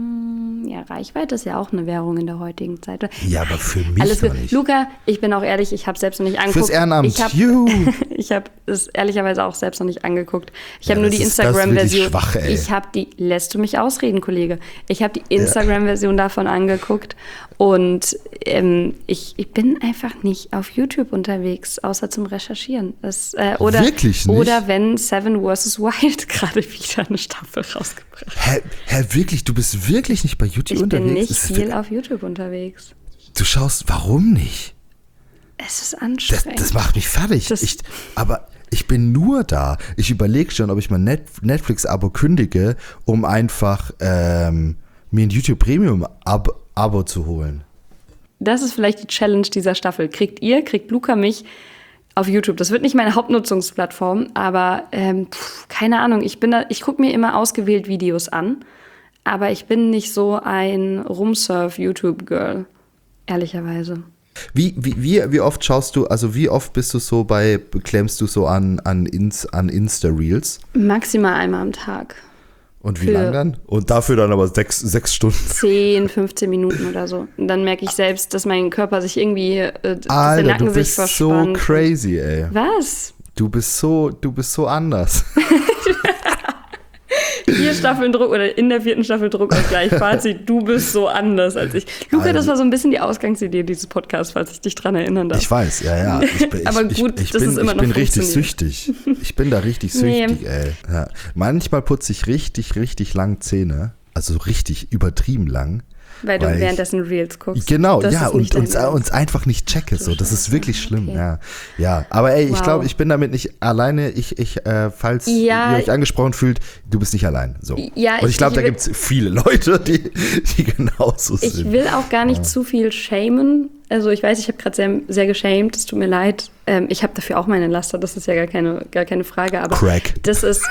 ja, Reichweite ist ja auch eine Währung in der heutigen Zeit. Ja, aber für mich Alles doch gut. nicht. Luca, ich bin auch ehrlich, ich habe selbst noch nicht angeguckt. Fürs Ehrenamt. Ich habe Juhu. ich hab es ehrlicherweise auch selbst noch nicht angeguckt. Ich Ja, habe nur das die ist- das ist wirklich Instagram-Version. schwach, ey. Ich habe die, lässt du mich ausreden, Kollege? Ich habe die Instagram-Version davon angeguckt und ähm, ich, ich bin einfach nicht auf YouTube unterwegs, außer zum Recherchieren. Das, äh, oder, Wirklich nicht? Oder wenn Seven versus. Wild gerade wieder eine Staffel rausgebracht hat. Hä, hä, wirklich? Du bist wirklich nicht bei YouTube Ich unterwegs? bin nicht Das ist- viel auf YouTube unterwegs. Du schaust, warum nicht? Es ist Das, anstrengend. das macht mich fertig. Das- Ich, aber ich bin nur da. Ich überlege schon, ob ich mein Net Netflix-Abo kündige, um einfach ähm, mir ein YouTube Premium-Abo zu holen. Das ist vielleicht die Challenge dieser Staffel. Kriegt ihr, kriegt Luca mich auf YouTube. Das wird nicht meine Hauptnutzungsplattform, aber ähm, pff, keine Ahnung. Ich bin da, ich gucke mir immer ausgewählt Videos an, aber ich bin nicht so ein Rumsurf-YouTube-Girl, ehrlicherweise. Wie, wie, wie, wie oft schaust du, also wie oft bist du so bei, klemmst du so an, an, Ins, an Insta-Reels? Maximal einmal am Tag. Und wie Für- lang dann? Und dafür dann aber sechs, sechs Stunden. zehn, fünfzehn Minuten oder so. Und dann merke ich selbst, dass mein Körper sich irgendwie, äh, dass der Alter, Nacken du sich bist so verspannt. crazy, ey. Was? Du bist so, du bist so anders. Vier Staffeln Druck oder in der vierten Staffel Druckausgleich. Fazit, du bist so anders als ich. Luca, Also- das war so ein bisschen die Ausgangsidee dieses Podcasts, falls ich dich dran erinnern darf. Ich weiß, ja, ja. Ich bin, Aber ich, gut, ich, ich dass bin, es immer ich noch bin richtig funktioniert. süchtig. Ich bin da richtig Nee. süchtig, ey. Ja. Manchmal putze ich richtig, richtig lang Zähne. Also so richtig übertrieben lang. Weil du Weil währenddessen Reels guckst. Genau, Das ja, ist und nicht dein uns, Ernst. uns einfach nicht checke. So. Das ist wirklich schlimm. Okay. Ja. ja, aber ey, ich Wow. glaube, ich bin damit nicht alleine. Ich, ich äh, falls Ja. ihr euch angesprochen fühlt, du bist nicht allein. So. Ja, und ich ich- glaube, ich da will- gibt es viele Leute, die, die genauso sind. Ich will auch gar nicht zu viel shamen. Also ich weiß, ich habe gerade sehr, sehr geshamed, es tut mir leid. Ähm, ich habe dafür auch meine Laster, das ist ja gar keine, gar keine Frage. Aber Crack. das ist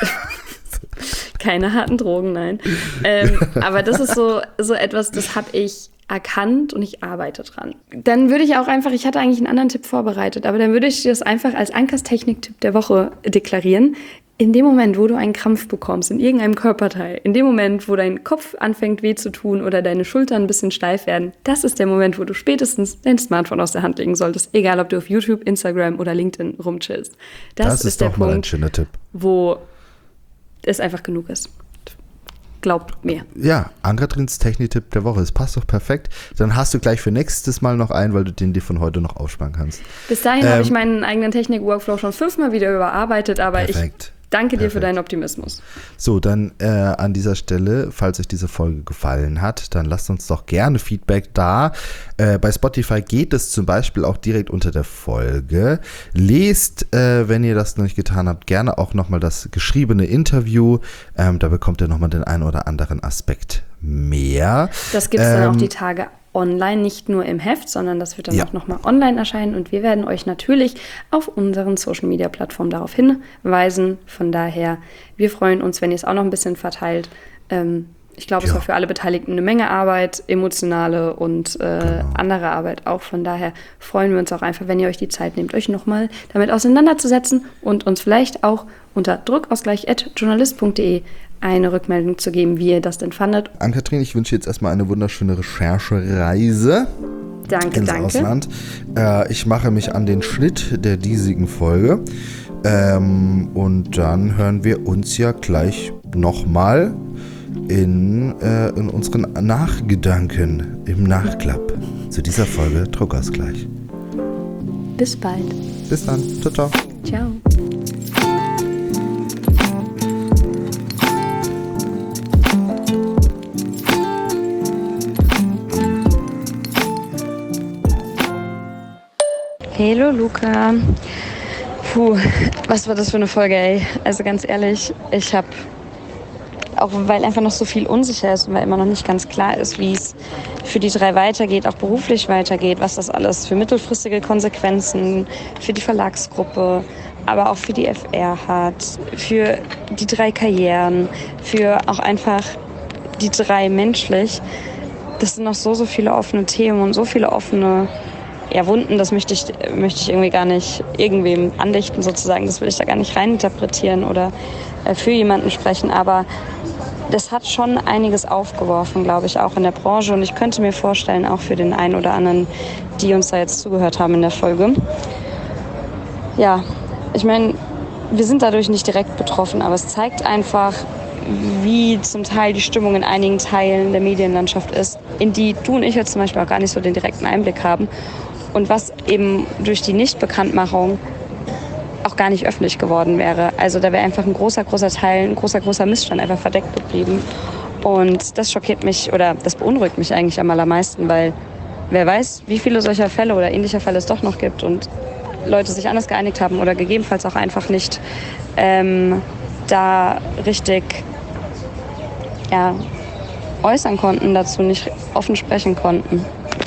keine harten Drogen, nein. Ähm, aber das ist so, so etwas, das habe ich erkannt und ich arbeite dran. Dann würde ich auch einfach, ich hatte eigentlich einen anderen Tipp vorbereitet, aber dann würde ich das einfach als Ankers Technik-Tipp der Woche deklarieren. In dem Moment, wo du einen Krampf bekommst, in irgendeinem Körperteil, in dem Moment, wo dein Kopf anfängt weh zu tun oder deine Schultern ein bisschen steif werden, das ist der Moment, wo du spätestens dein Smartphone aus der Hand legen solltest, egal ob du auf YouTube, Instagram oder LinkedIn rumchillst. Das, Das ist, ist der doch mal ein Punkt, schöner Tipp. wo es einfach genug ist. Glaubt mir. Ja, Ann-Katrins Technik-Tipp der Woche. Das passt doch perfekt. Dann hast du gleich für nächstes Mal noch einen, weil du den dir von heute noch aufsparen kannst. Bis dahin Ähm, habe ich meinen eigenen Technik-Workflow schon fünfmal wieder überarbeitet, aber Perfekt. ich danke dir für Perfekt. deinen Optimismus. So, dann äh, an dieser Stelle, falls euch diese Folge gefallen hat, dann lasst uns doch gerne Feedback da. Äh, bei Spotify geht es zum Beispiel auch direkt unter der Folge. Lest, äh, wenn ihr das noch nicht getan habt, gerne auch nochmal das geschriebene Interview. Ähm, da bekommt ihr nochmal den einen oder anderen Aspekt mehr. Das gibt es dann auch Ähm, die Tage online, nicht nur im Heft, sondern das wird dann Ja. auch nochmal online erscheinen und wir werden euch natürlich auf unseren Social-Media-Plattformen darauf hinweisen. Von daher, wir freuen uns, wenn ihr es auch noch ein bisschen verteilt. Ähm, ich glaube, es Ja. war für alle Beteiligten eine Menge Arbeit, emotionale und äh, andere Arbeit auch. Von daher freuen wir uns auch einfach, wenn ihr euch die Zeit nehmt, euch nochmal damit auseinanderzusetzen und uns vielleicht auch unter druckausgleich at journalist punkt de eine Rückmeldung zu geben, wie ihr das denn fandet. Ann-Kathrin, ich wünsche jetzt erstmal eine wunderschöne Recherchereise Danke, ins danke. Ausland. Äh, ich mache mich an den Schnitt der diesigen Folge. Ähm, und dann hören wir uns ja gleich nochmal in, äh, in unseren Nachgedanken im Nachklapp zu dieser Folge Druckausgleich. Bis bald. Bis dann. Ciao, ciao. Ciao. Hallo Luca. Puh, was war das für eine Folge, ey? Also ganz ehrlich, ich habe, auch weil einfach noch so viel unsicher ist und weil immer noch nicht ganz klar ist, wie es für die drei weitergeht, auch beruflich weitergeht, was das alles für mittelfristige Konsequenzen für die Verlagsgruppe, aber auch für die F R hat, für die drei Karrieren, für auch einfach die drei menschlich. Das sind noch so, so viele offene Themen und so viele offene ja, Wunden, das möchte ich, möchte ich irgendwie gar nicht irgendwem andichten sozusagen. Das will ich da gar nicht reininterpretieren oder äh, für jemanden sprechen. Aber das hat schon einiges aufgeworfen, glaube ich, auch in der Branche. Und ich könnte mir vorstellen, auch für den einen oder anderen, die uns da jetzt zugehört haben in der Folge. Ja, ich meine, wir sind dadurch nicht direkt betroffen, aber es zeigt einfach, wie zum Teil die Stimmung in einigen Teilen der Medienlandschaft ist, in die du und ich jetzt zum Beispiel auch gar nicht so den direkten Einblick haben. Und was eben durch die Nichtbekanntmachung auch gar nicht öffentlich geworden wäre. Also da wäre einfach ein großer, großer Teil, ein großer, großer Missstand einfach verdeckt geblieben. Und das schockiert mich oder das beunruhigt mich eigentlich am allermeisten, weil wer weiß, wie viele solcher Fälle oder ähnlicher Fälle es doch noch gibt und Leute sich anders geeinigt haben oder gegebenenfalls auch einfach nicht ähm, da richtig ja, äußern konnten, dazu nicht offen sprechen konnten.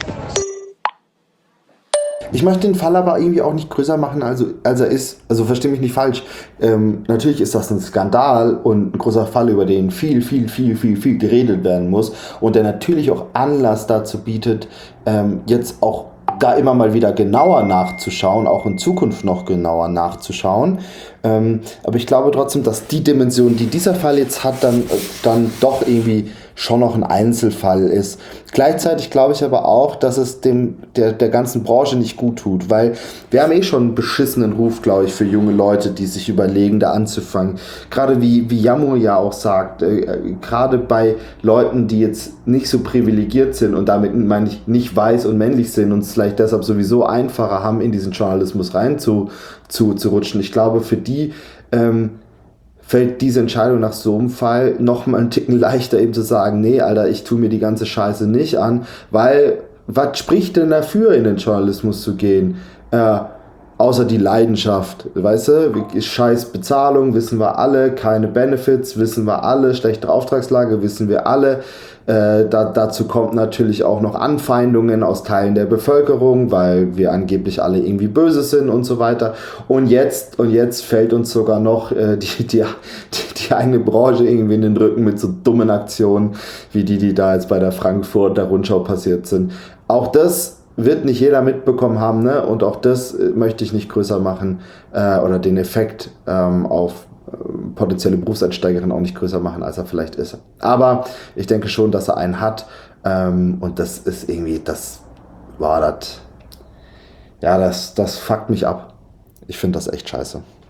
Ich möchte den Fall aber irgendwie auch nicht größer machen, als, als er ist. Also verstehe mich nicht falsch. Ähm, natürlich ist das ein Skandal und ein großer Fall, über den viel, viel, viel, viel, viel geredet werden muss und der natürlich auch Anlass dazu bietet, ähm, jetzt auch da immer mal wieder genauer nachzuschauen, auch in Zukunft noch genauer nachzuschauen. Ähm, aber ich glaube trotzdem, dass die Dimension, die dieser Fall jetzt hat, dann, dann doch irgendwie schon noch ein Einzelfall ist. Gleichzeitig glaube ich aber auch, dass es dem der, der ganzen Branche nicht gut tut, weil wir haben eh schon einen beschissenen Ruf, glaube ich, für junge Leute, die sich überlegen, da anzufangen. Gerade wie, wie Yamu ja auch sagt, äh, gerade bei Leuten, die jetzt nicht so privilegiert sind und damit meine ich nicht weiß und männlich sind und es vielleicht deshalb sowieso einfacher haben, in diesen Journalismus rein zu, zu, zu rutschen. Ich glaube, für die ähm, fällt diese Entscheidung nach so einem Fall noch mal einen Ticken leichter, eben zu sagen, nee, Alter, ich tue mir die ganze Scheiße nicht an, weil was spricht denn dafür, in den Journalismus zu gehen? Äh, außer die Leidenschaft, weißt du, scheiß Bezahlung, wissen wir alle, keine Benefits, wissen wir alle, schlechte Auftragslage, wissen wir alle. Äh, da, dazu kommt natürlich auch noch Anfeindungen aus Teilen der Bevölkerung, weil wir angeblich alle irgendwie böse sind und so weiter. Und jetzt, und jetzt fällt uns sogar noch äh, die, die, die, die eigene Branche irgendwie in den Rücken mit so dummen Aktionen, wie die, die da jetzt bei der Frankfurter Rundschau passiert sind. Auch das wird nicht jeder mitbekommen haben, ne? Und auch das äh, möchte ich nicht größer machen äh, oder den Effekt ähm, auf äh, potenzielle Berufseinsteigerinnen auch nicht größer machen, als er vielleicht ist. Aber ich denke schon, dass er einen hat ähm, und das ist irgendwie, das war das, ja, das, das fuckt mich ab. Ich finde das echt scheiße.